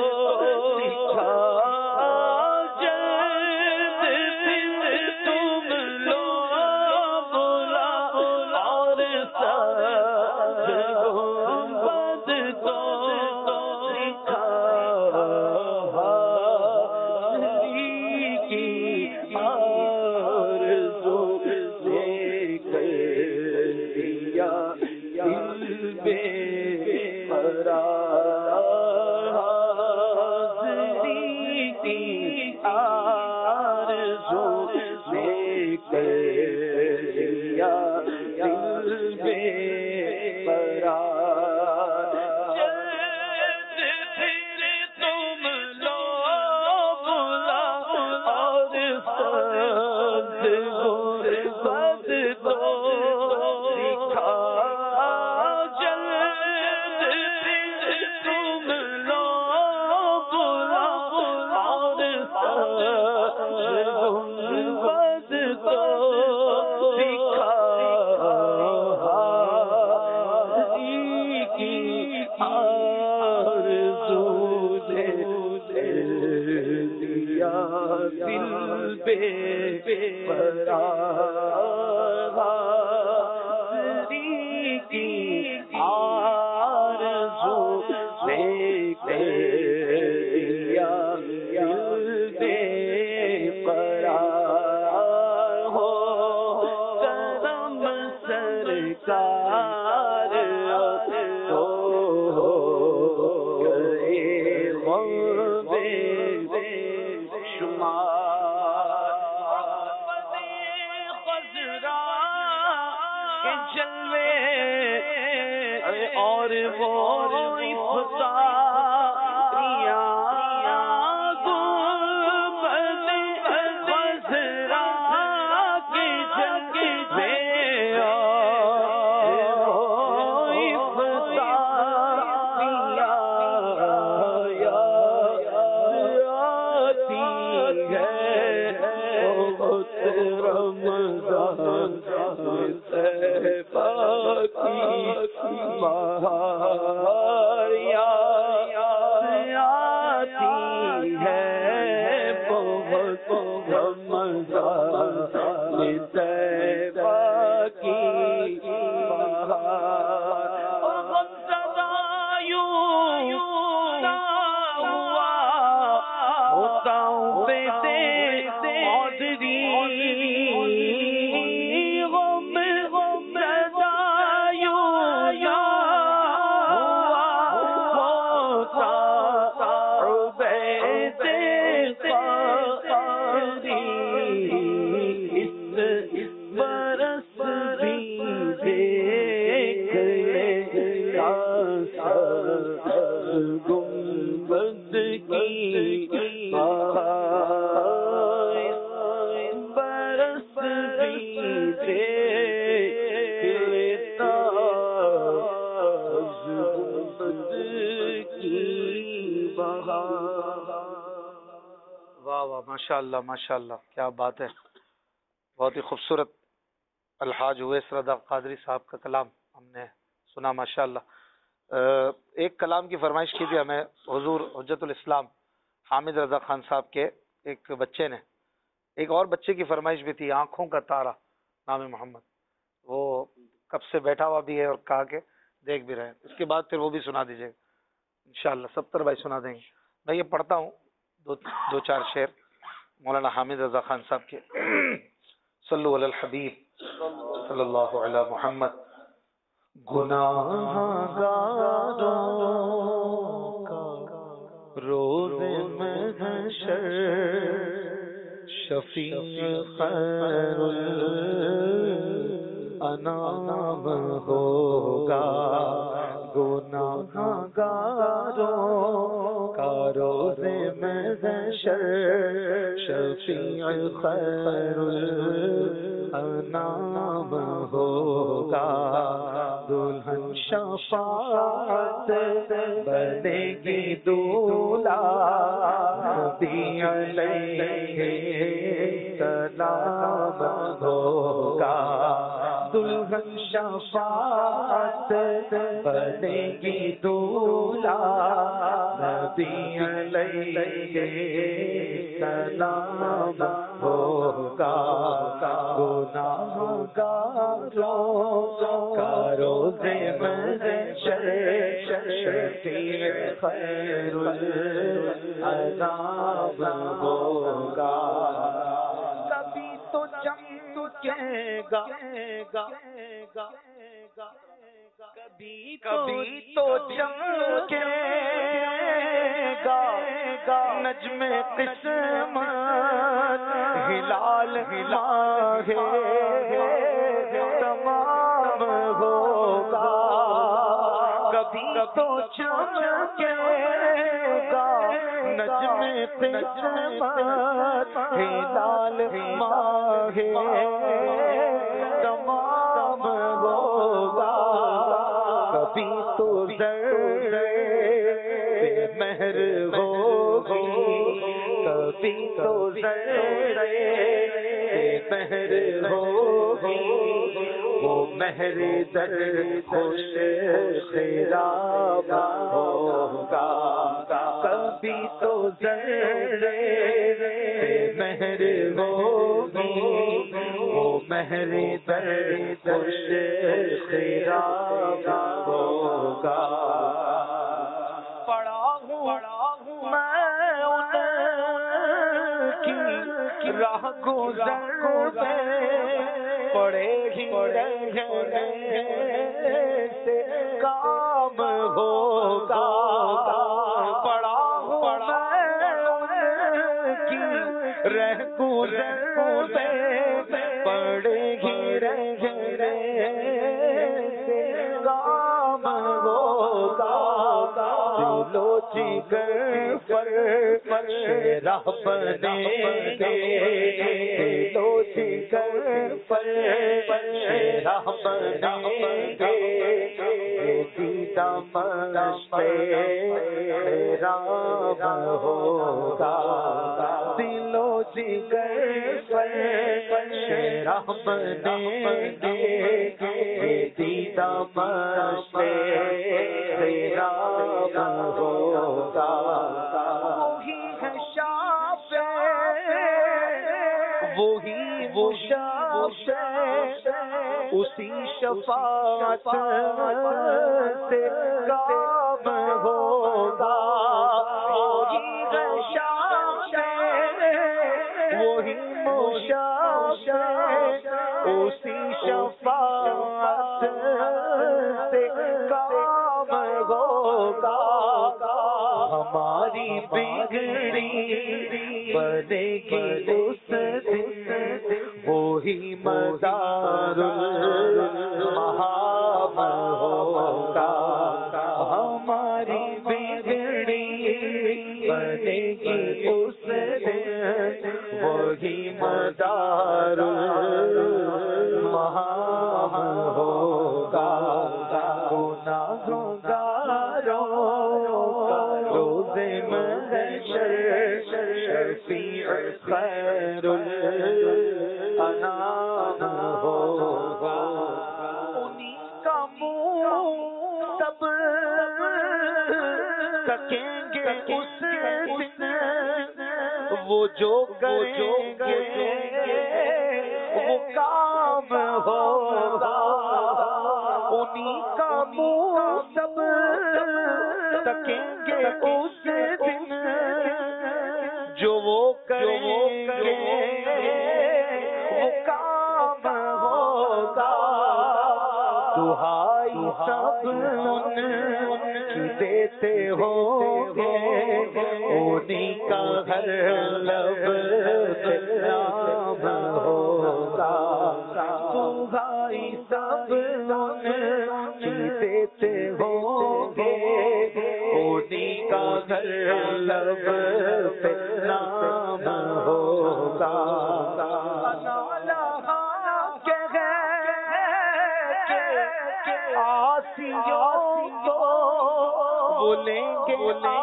تم کے جلوے اور وہ ماشاء اللہ کیا بات ہے. بہت ہی خوبصورت الحاج اویس رضا قادری صاحب کا کلام ہم نے سنا ماشاء اللہ. ایک کلام کی فرمائش کی تھی ہمیں حضور حجت الاسلام حامد رضا خان صاحب کے ایک بچے نے. ایک اور بچے کی فرمائش بھی تھی آنکھوں کا تارا نام محمد. وہ کب سے بیٹھا ہوا بھی ہے اور کہا کہ دیکھ بھی رہے ہیں. اس کے بعد پھر وہ بھی سنا دیجیے گا انشاءاللہ. 70 بھائی سنا دیں گے. میں یہ پڑھتا ہوں دو چار شعر مولانا حامد رضا خان صاحب کے. صلو علی الحبیب صلی اللہ علی محمد. گناہگاروں کا روز محشر شفیع خیر الانام ہوگا. گناہگاروں کا روز محشر شفیع خیر الانام ہوگا. دلہن شفاعت بنے گی دولہا نبی علیہ السلام ہوگا. دلہن شفاعت بنے گی دولہا نبی علیہ السلام ہوگا. گناہگاروں کا روز محشر شفیع خیر الانام ہوگا. کبھی تو چمکے گا کبھی تو چمکے گا نجم قسمت ہلال ماہ تمام ہوگا. کبھی تو چمکے گا نجم قسمت ہلال ماہ تمام ہوگا. کبھی تو ذرے مہر ہوگی کبھی تو ذرے مہر ہوگی وہ مہر در خوش خراب ہوگا. کبھی تو ذرے مہر ہوگی وہ مہر در خوش خراب ہوگا. پڑا ہوں میں ان کی راہ گزر پہ پڑے ہی رہنے سے کام ہوگا. پڑا ہوں میں ان کی رہ گزر پہ پڑے ہی رہنے کر فرش راہ بنیں گے دلو جگر فرش راہ بنیں گے دیدہ مشت رام ہوگا دلو جگر فرش راہ بنیں گے دیدہ مشت رام ہوگا وہی ہے شافع وہی وہ شافع اسی شفاعت سے کام ہوگا وہی ہے شافع وہی مشافع اسی شفاعت سے کام ہوگا ہماری بگڑی بنے گی اس دن وہی مدار المحاب ہوگا ہماری بگڑی بنے گی اس دن وہی مدار المحاب ہوگا گناہگاروں روز محشر شفیع خیر الانام ہوگا انہی کا منہ سب تکیں گے اس دن وہ جو کریں گے وہ کام ہوگا انہی کا منہ سب تکیں گے اس دن جو وہ کریں گے وہ کام ہوگا دہائی سب ان کی دیتے ہوں گے انہی کا ہر لب پہ نام ہوگا دہائی سب ان کی دیتے ہوں گے انہی کا ہر لب پہ نام ہوگا آسیوں کو بولیں گے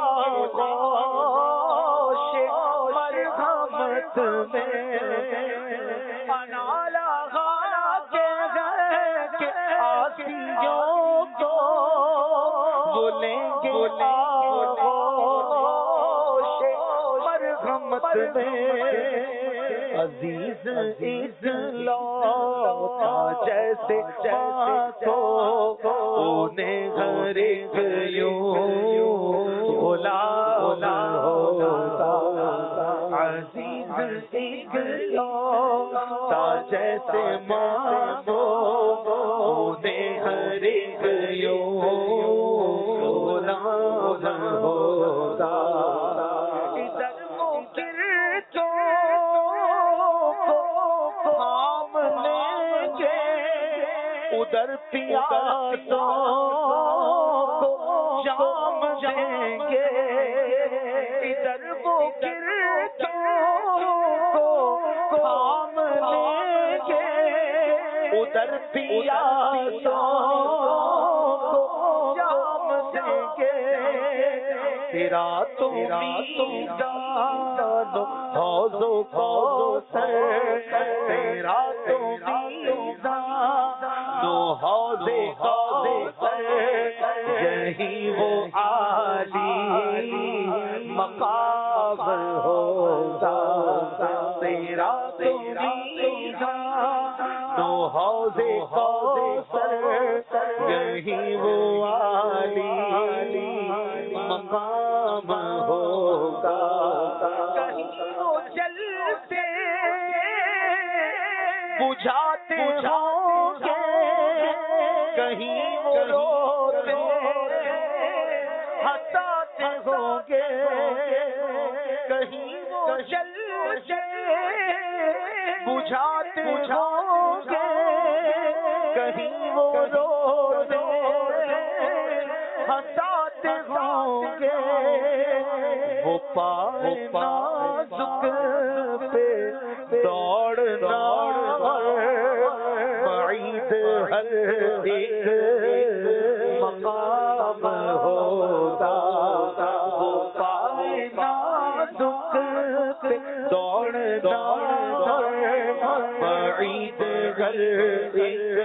آغوش مرحمت میں انا لگا کے آسیوں کو بولیں گے آغوش مرحمت میں عزیز لوٹا جیسے تو انہیں ہر ایک یوں غلام ہوگا عزیز لوٹا جیسے مانو انہیں ہر ایک یوں غلام ہوگا ادھر پیاسوں کو جام دیں گے ادھر وہ گرتوں کو تھام لیں گے ادھر پیاسوں کو جام دیں گے راتوں میدان حوض و کوثر راتوں میدان حوض کوثر یہی وہ عالی مقام ہوگا تیرا تو حوض کوثر یہی وہ عالی مقام ہوگا کہیں وہ جلتے بجھاتے ہوں گے کہیں وہ روتے ہنساتے ہوں گے کہیں وہ جلتے بجھاتے ہوں گے کہیں وہ روتے ہنساتے ہوں گے ہر ایک مقام ہوگا، وہ پائے نا دکھ پہ دوڑنا بعید ہر ایک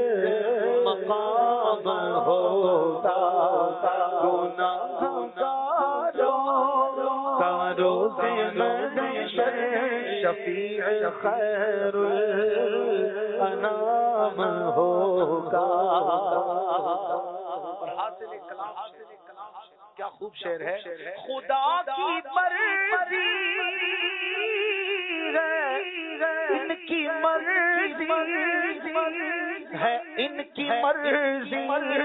مقام ہوگا، گناہ روز محشر شفیع خیر الانام ہوگا۔ اور حاصل کلام کیا خوب شعر ہے، خدا کی مرضی ہے، ان کی مرضی ہے، ان کی مرضی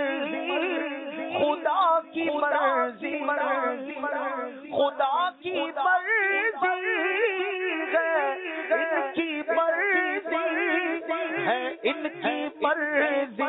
خدا کی مرضی، خدا کی مرضی ہے، ان کی مرضی ہے، ان کی مرضی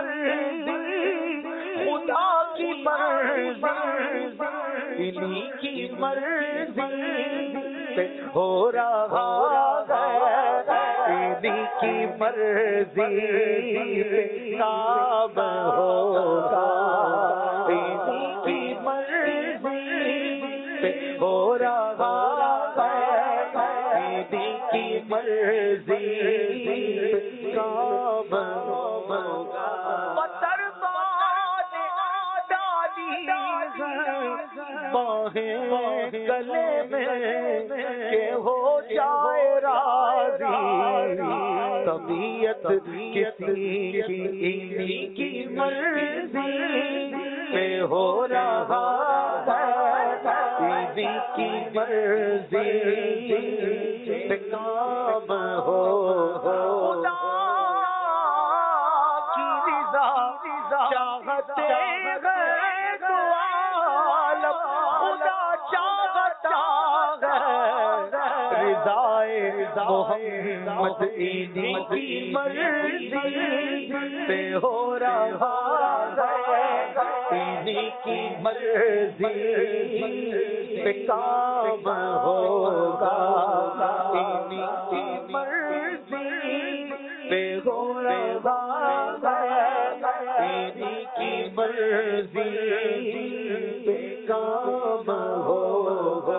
خدا کی مرضی، انہی کی مرضی پہ ہو رہا ہے، انہی کی مرضی پہ کام ہوگا، انہی کی مرضی پہ ہو رہا ہے، انہی کی مرضی پہ کام ہوگا۔ باہیں گلے میں کہ ہو جائے راضی، طبیعت کسی کی انہی کی مرضی پہ ہو رہا ہے، انہی کی مرضی پہ کام ہوگا۔ خدا کی رضا چاہتے ہیں محمد، انہی کی مرضی پہ ہو رہا ہے، انہی کی مرضی پہ کام ہوگا، انہی کی مرضی پہ ہو رہا ہے، انہی کی مرضی پہ کام ہوگا۔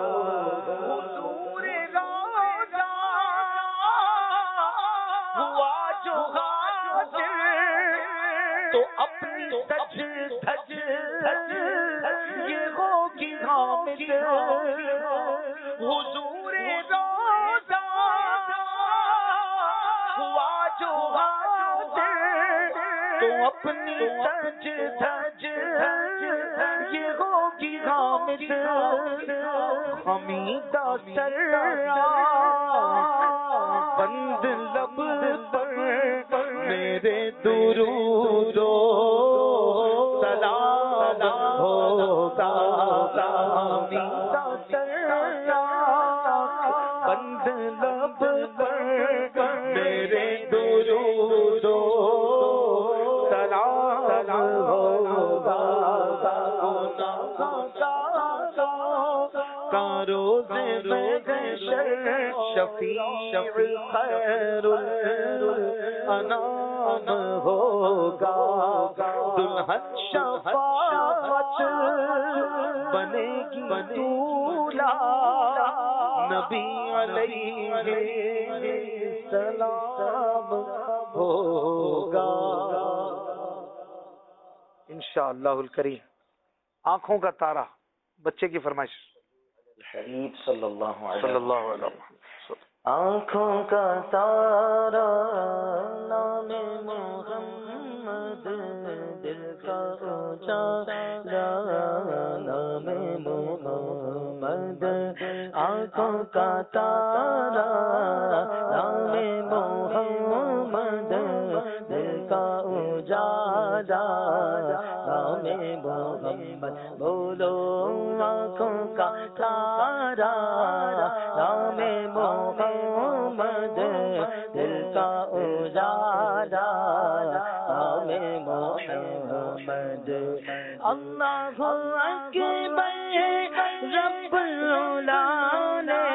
تو اپنی سج دھج یہ ہوگی حامد، حضور روزہ ہوا جو حاضر، تو اپنی سج دھج یہ ہوگی حامد، حمیدہ سرا بند لب پر میرے درود و سلام ہوگا، حمیدہ سرا بند لب پر میرے درود و سلام ہوگا، روز محشر شفیع خیر الانام ہوگا، دلہن شفاعت بنے گی دولہا، نبی علیہ السلام ہوگا۔ انشاءاللہ الکریم۔ آنکھوں کا تارا، بچے کی فرمائش۔ حبیب صلی اللہ علیہ وسلم۔ آنکھوں کا تارا نام محمد، دل کا اجالا نام محمد، آنکھوں کا تارا نام محمد، دل کا اجالا نام محمد، بولو آنکھوں کا تارا نام محمد، دل کا اجالا نام محمد، اللہ اکبر رب العلا نے،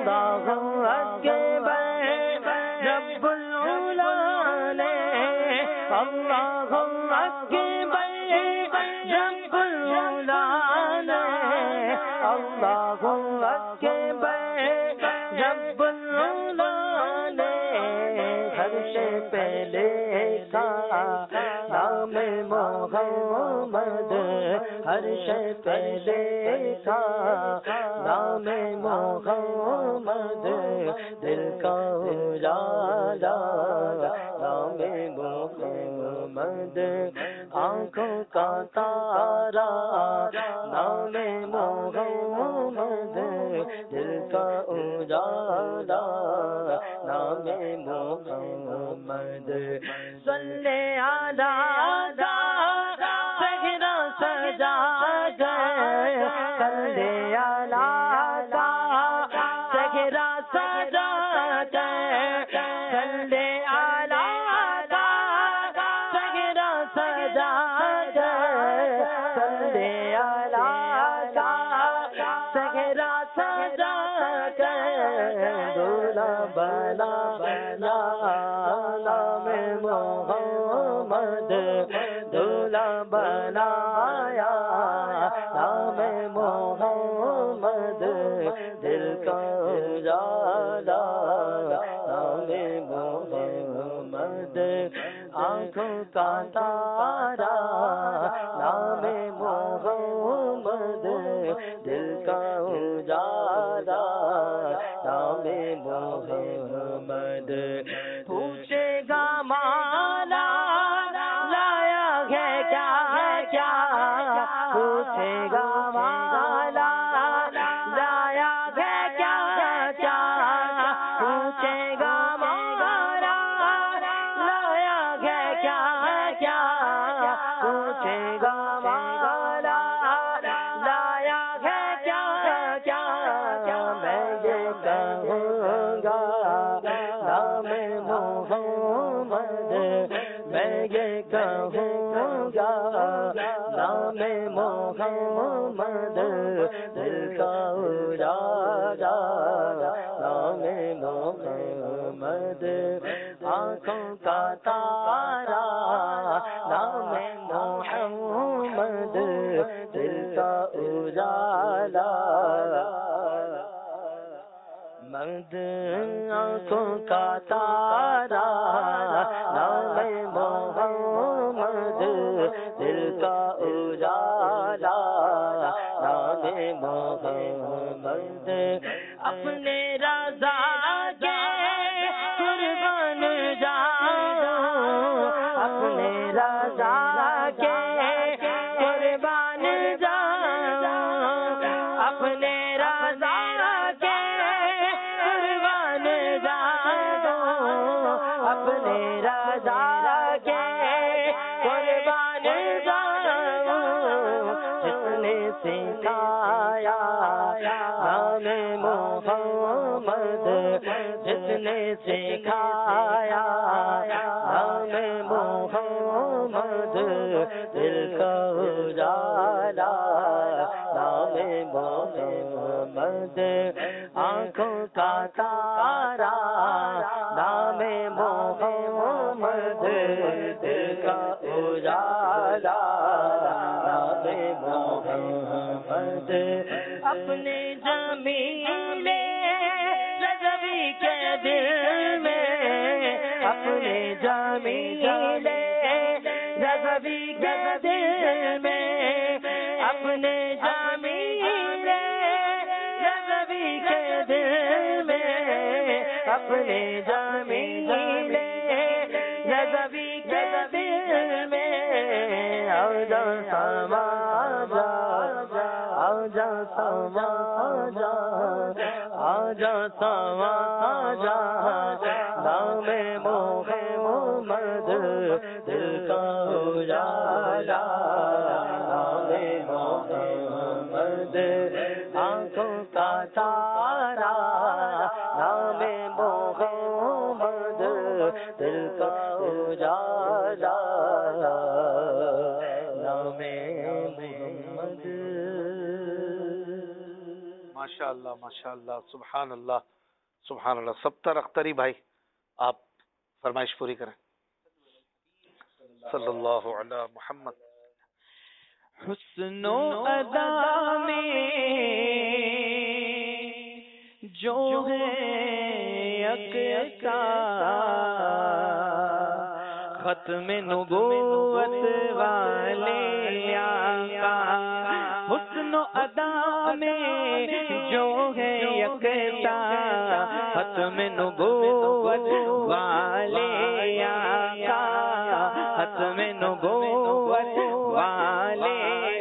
اللہ اکبر رب العلا نے اللہ اکبر رب العلا نے، اللہ اکبر رب العلا نے، ہر سے پہلے کا نام محمد، ہر سے پہلے کا نام محمد، دل کا اجالا نام محمد، آنکھوں کا تارا نام محمد، دل کا اجالا نام محمد، صلی علی سجدہ سجا گئے، صلی علی سجدہ سجا گئے، صلی علی سجدہ سجا گئے، صلی علی سجدہ سجا گئے، دولا بنا نام محمد، دولا بنایا نام محمد، دل کا اجالا نام محمد، آنکھوں کا تارا نام محمد، دل کا اجالا نام محمد، پوچھے گا مالا لایا ہے کیا کیا، پوچھے گا مالا لایا ہے کیا کیا، پوچھے گا مالا لایا ہے کیا کیا، پوچھے گا مالا لایا ہے کیا کیا، میں یہ کہوں گا نام محمد، میں یہ کہوں گا نام محمد، دل کا اجالا نام محمد، آنکھوں کا تارا نام محمد، دل کا اجالا مد، آنکھوں کا تارا نام محمد، دل کا اجالا نام محمد، اپنے رضا کے قربان جاؤ، اپنے رضا کے قربان جاؤ، اپنے رضا کے قربان جاؤ، اپنے رضا کے قربان جاؤ، جس نے سکھایا نام محمد، جس نے سکھایا نام محمد، دل کا اجالا نام محمد، آنکھوں کا تارا نام محمد، دل کا اجالا نام محمد، اپنے جمیلے رضوی کے دل میں، اپنے جمیلے رضوی کے دل میں، اپنے جمیلے رضوی کے دل میں، اپنے جمیلے رضوی کے دل میں، آجا سما جا، آجا سما جا، آجا سما جا نام محمد، دل کا اجالا نام محمد، آنکھوں کا تارا نام محمد، دل کا اجالا نام محمد۔ ماشاءاللہ ماشاءاللہ، سبحان اللہ سبحان اللہ۔ ستر اختری بھائی، آپ فرمائش پوری کریں۔ صلی اللہ علی محمد. حسن و ادا میں جو ہے یکساں ختم نبوت والے آقا. حسن و ادا میں جو ہے یکساں ختم نبوت والے آقا. ختم نبوت والے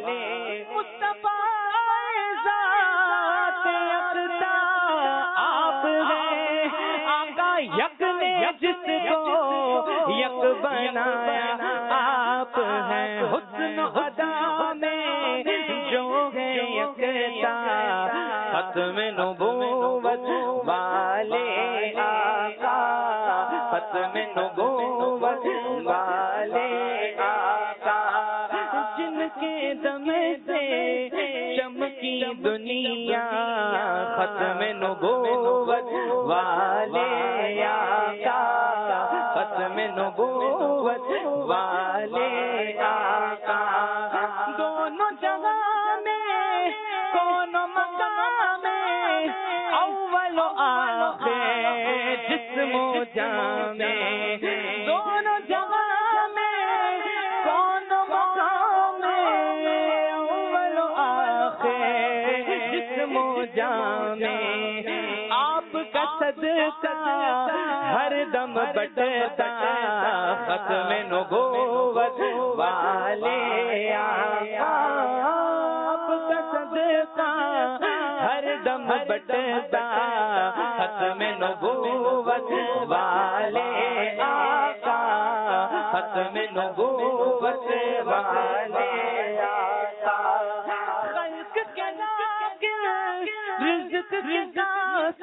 یک نے جس کو یک بنایا آپ ہیں. حسن ادا میں جو ہے یکتا ختم نبوت والے آقا. ختم نبوت والے آقا. جن کے دم سے چمکی دنیا ختم نبوت والے آقا. ختم نبوت والے آقا. دونوں جگہ میں کون مقام میں اول و آخر جسم و جان میں. دونوں جگہ میں کون مقام میں اول و آخر جسم و جان میں. آپ کا صدقہ ہر دم بٹتا ختم نبوت والے آقا. آپ کا صدقہ ہر دم بٹتا ختم نبوت والے آقا. ختم نبوت والے آقا. خلق کے ناقل رزق کی سانس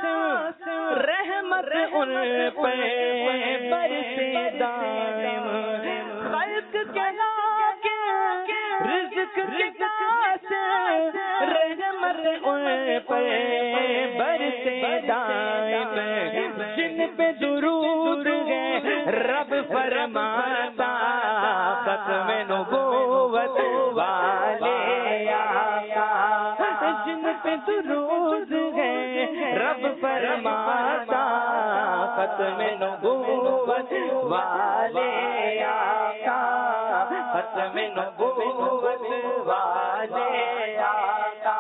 رحمت ان پہ برسے دائم. خلق کے ناقل رزق کی سانس رحمت ان پہ برسے دائم. جن پہ درود ہے رب فرماتا ختم نبوت والے آقا. جن پہ درود ہے رب فرماتا ختم نبوت والے آقا. ختم نبوت والے آقا.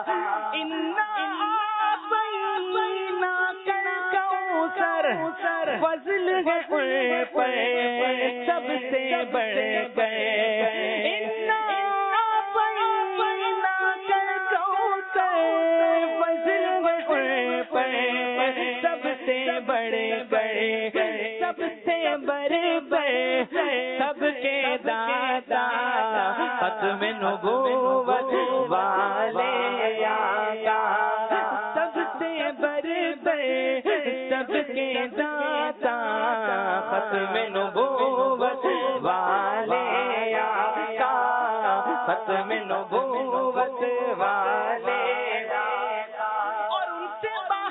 فضل ہے ان پر سب سے بڑھ گئے. سب سے بڑے بڑے سب سے بڑے بڑے سب کے دادا ختم نبوت والے آقا. سب سے بڑے بڑے سب کے دادا ختم نبوت والے آقا. ختم نبوت والے آقا. اور ان سے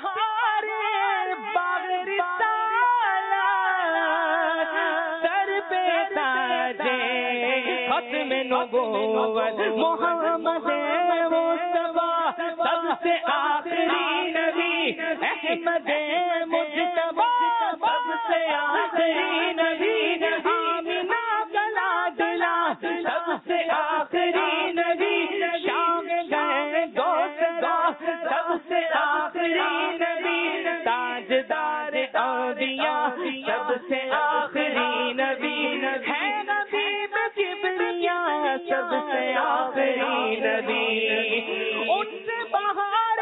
ختم نبوت محمد مصطفیٰ سب سے آخری نبی. احمد مجتبیٰ سب سے آخری نبی. آمینہ کا لاڈلا سب سے آخری نبی. شام گئے دوسرا سب سے آخری نبی. تاجدار اولیاء سب سے آخری نبی. ہے نبی سب سے آخری نبی. ان سے بہار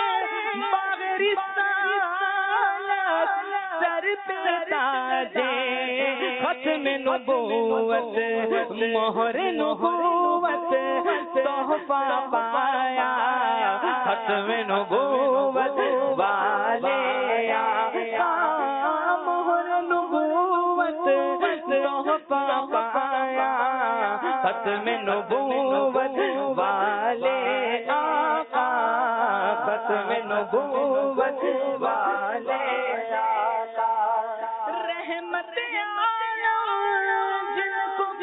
رسالت سر پہ تاجے ختم نبوت مہر نبوت تحفہ پایا. ختم نبوت والے آقا. مہر نبوت تحفہ پایا. ختم نبوت والے آقا. ختم نبوت والے آقا. رحمت عالم جن کو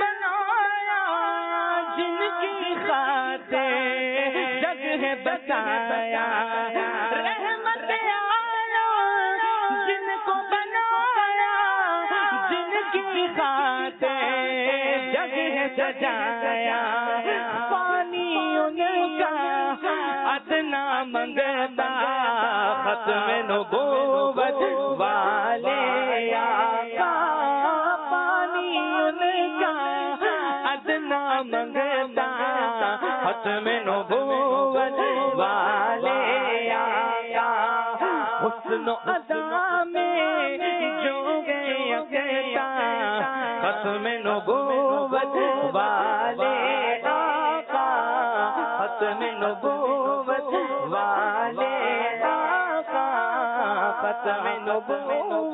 کی خاطر جگ ہے بتایا، رحمت عالم جن کو بنایا، جن کی خاطر جگ ہے سجایا، پانی ان کا ادنا منگتا، ختم نبوت والے آقا، پانی ان کا ادنا منگتا، ختم نبوت والے آقا، حسن و ادا میں جو گئے یکتا، ختم نبوت والے آقا، ختم نبوت والے آقا، ختم نبوت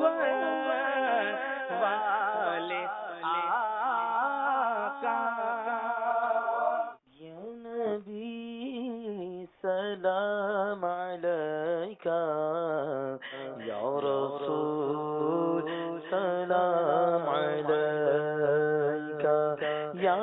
والے آقا۔ یا نبی سلام علیکہ، یا رسول سلام علیکہ، یا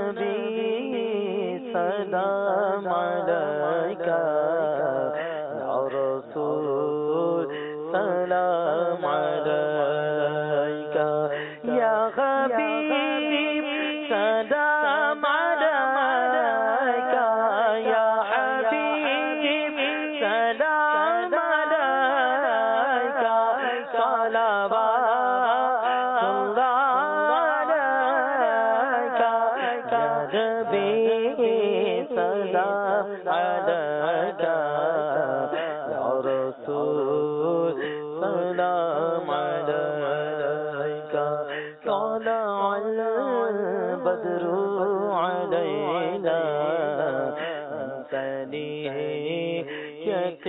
نبی سلام علیکہ، یا رسول سلام علیکہ، یا حبیب سلام علیکہ، یا حبیب سلام علیکہ، صلوات اللہ علیکہ، یا نبی سلام علیکہ، یا رسول سلام علیکہ، طلع البدر علینا من ثنیۃ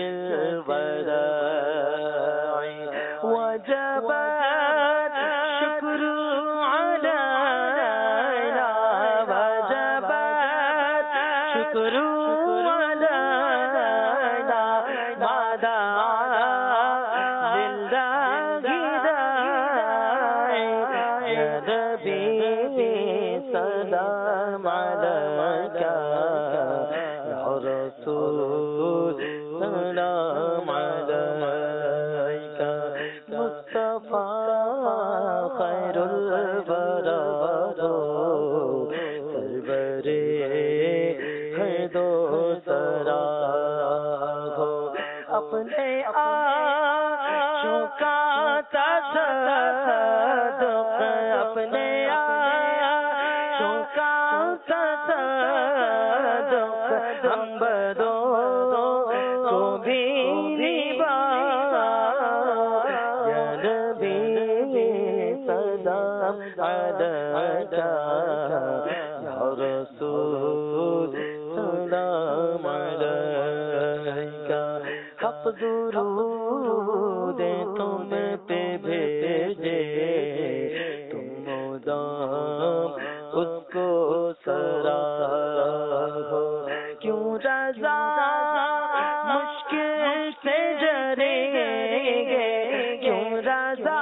الوداع، وجب الشکر علینا، وجب الشکر علینا، ما دعا للہ داعی، یا نبی سلام علیکہ، یا رسول سلام علیکہ، مصطفیٰ خیر الورى سرور حید و سرا ہو، اپنے آنچوں کا تصدق، اپنے آنچوں کا تصدق، ہم بدوں کو بھی نبھاؤ، یا نبی سلام علیکہ، یا رسول سلام علیکہ، حق درود تم پہ بھیجے، تم مدام اس کو سراہو، کیوں رضا مشکل سے ڈریں گے، کیوں رضا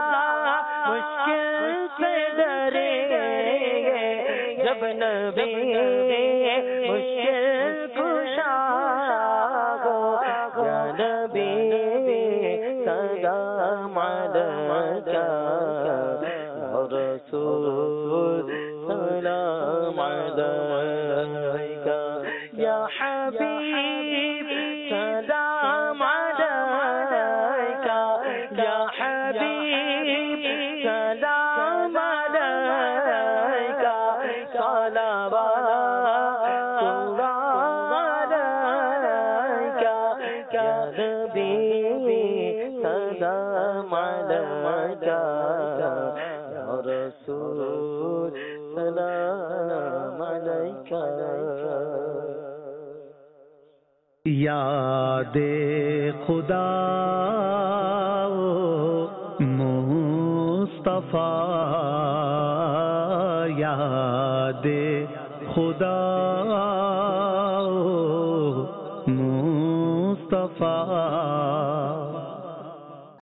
مشکل سے ڈریں گے، جب نبی مشکل کشا ہو، یا نبی سلام علیکہ، یا رسول سلام علیکہ، یا حبیب سلام علیکہ، یا حبیب سلام علیکہ، صلوات اللہ علیکہ، یا نبی سلام علیکہ، یا رسول سلام علیکہ۔ یاد خدا مصطفیٰ، یاد خدا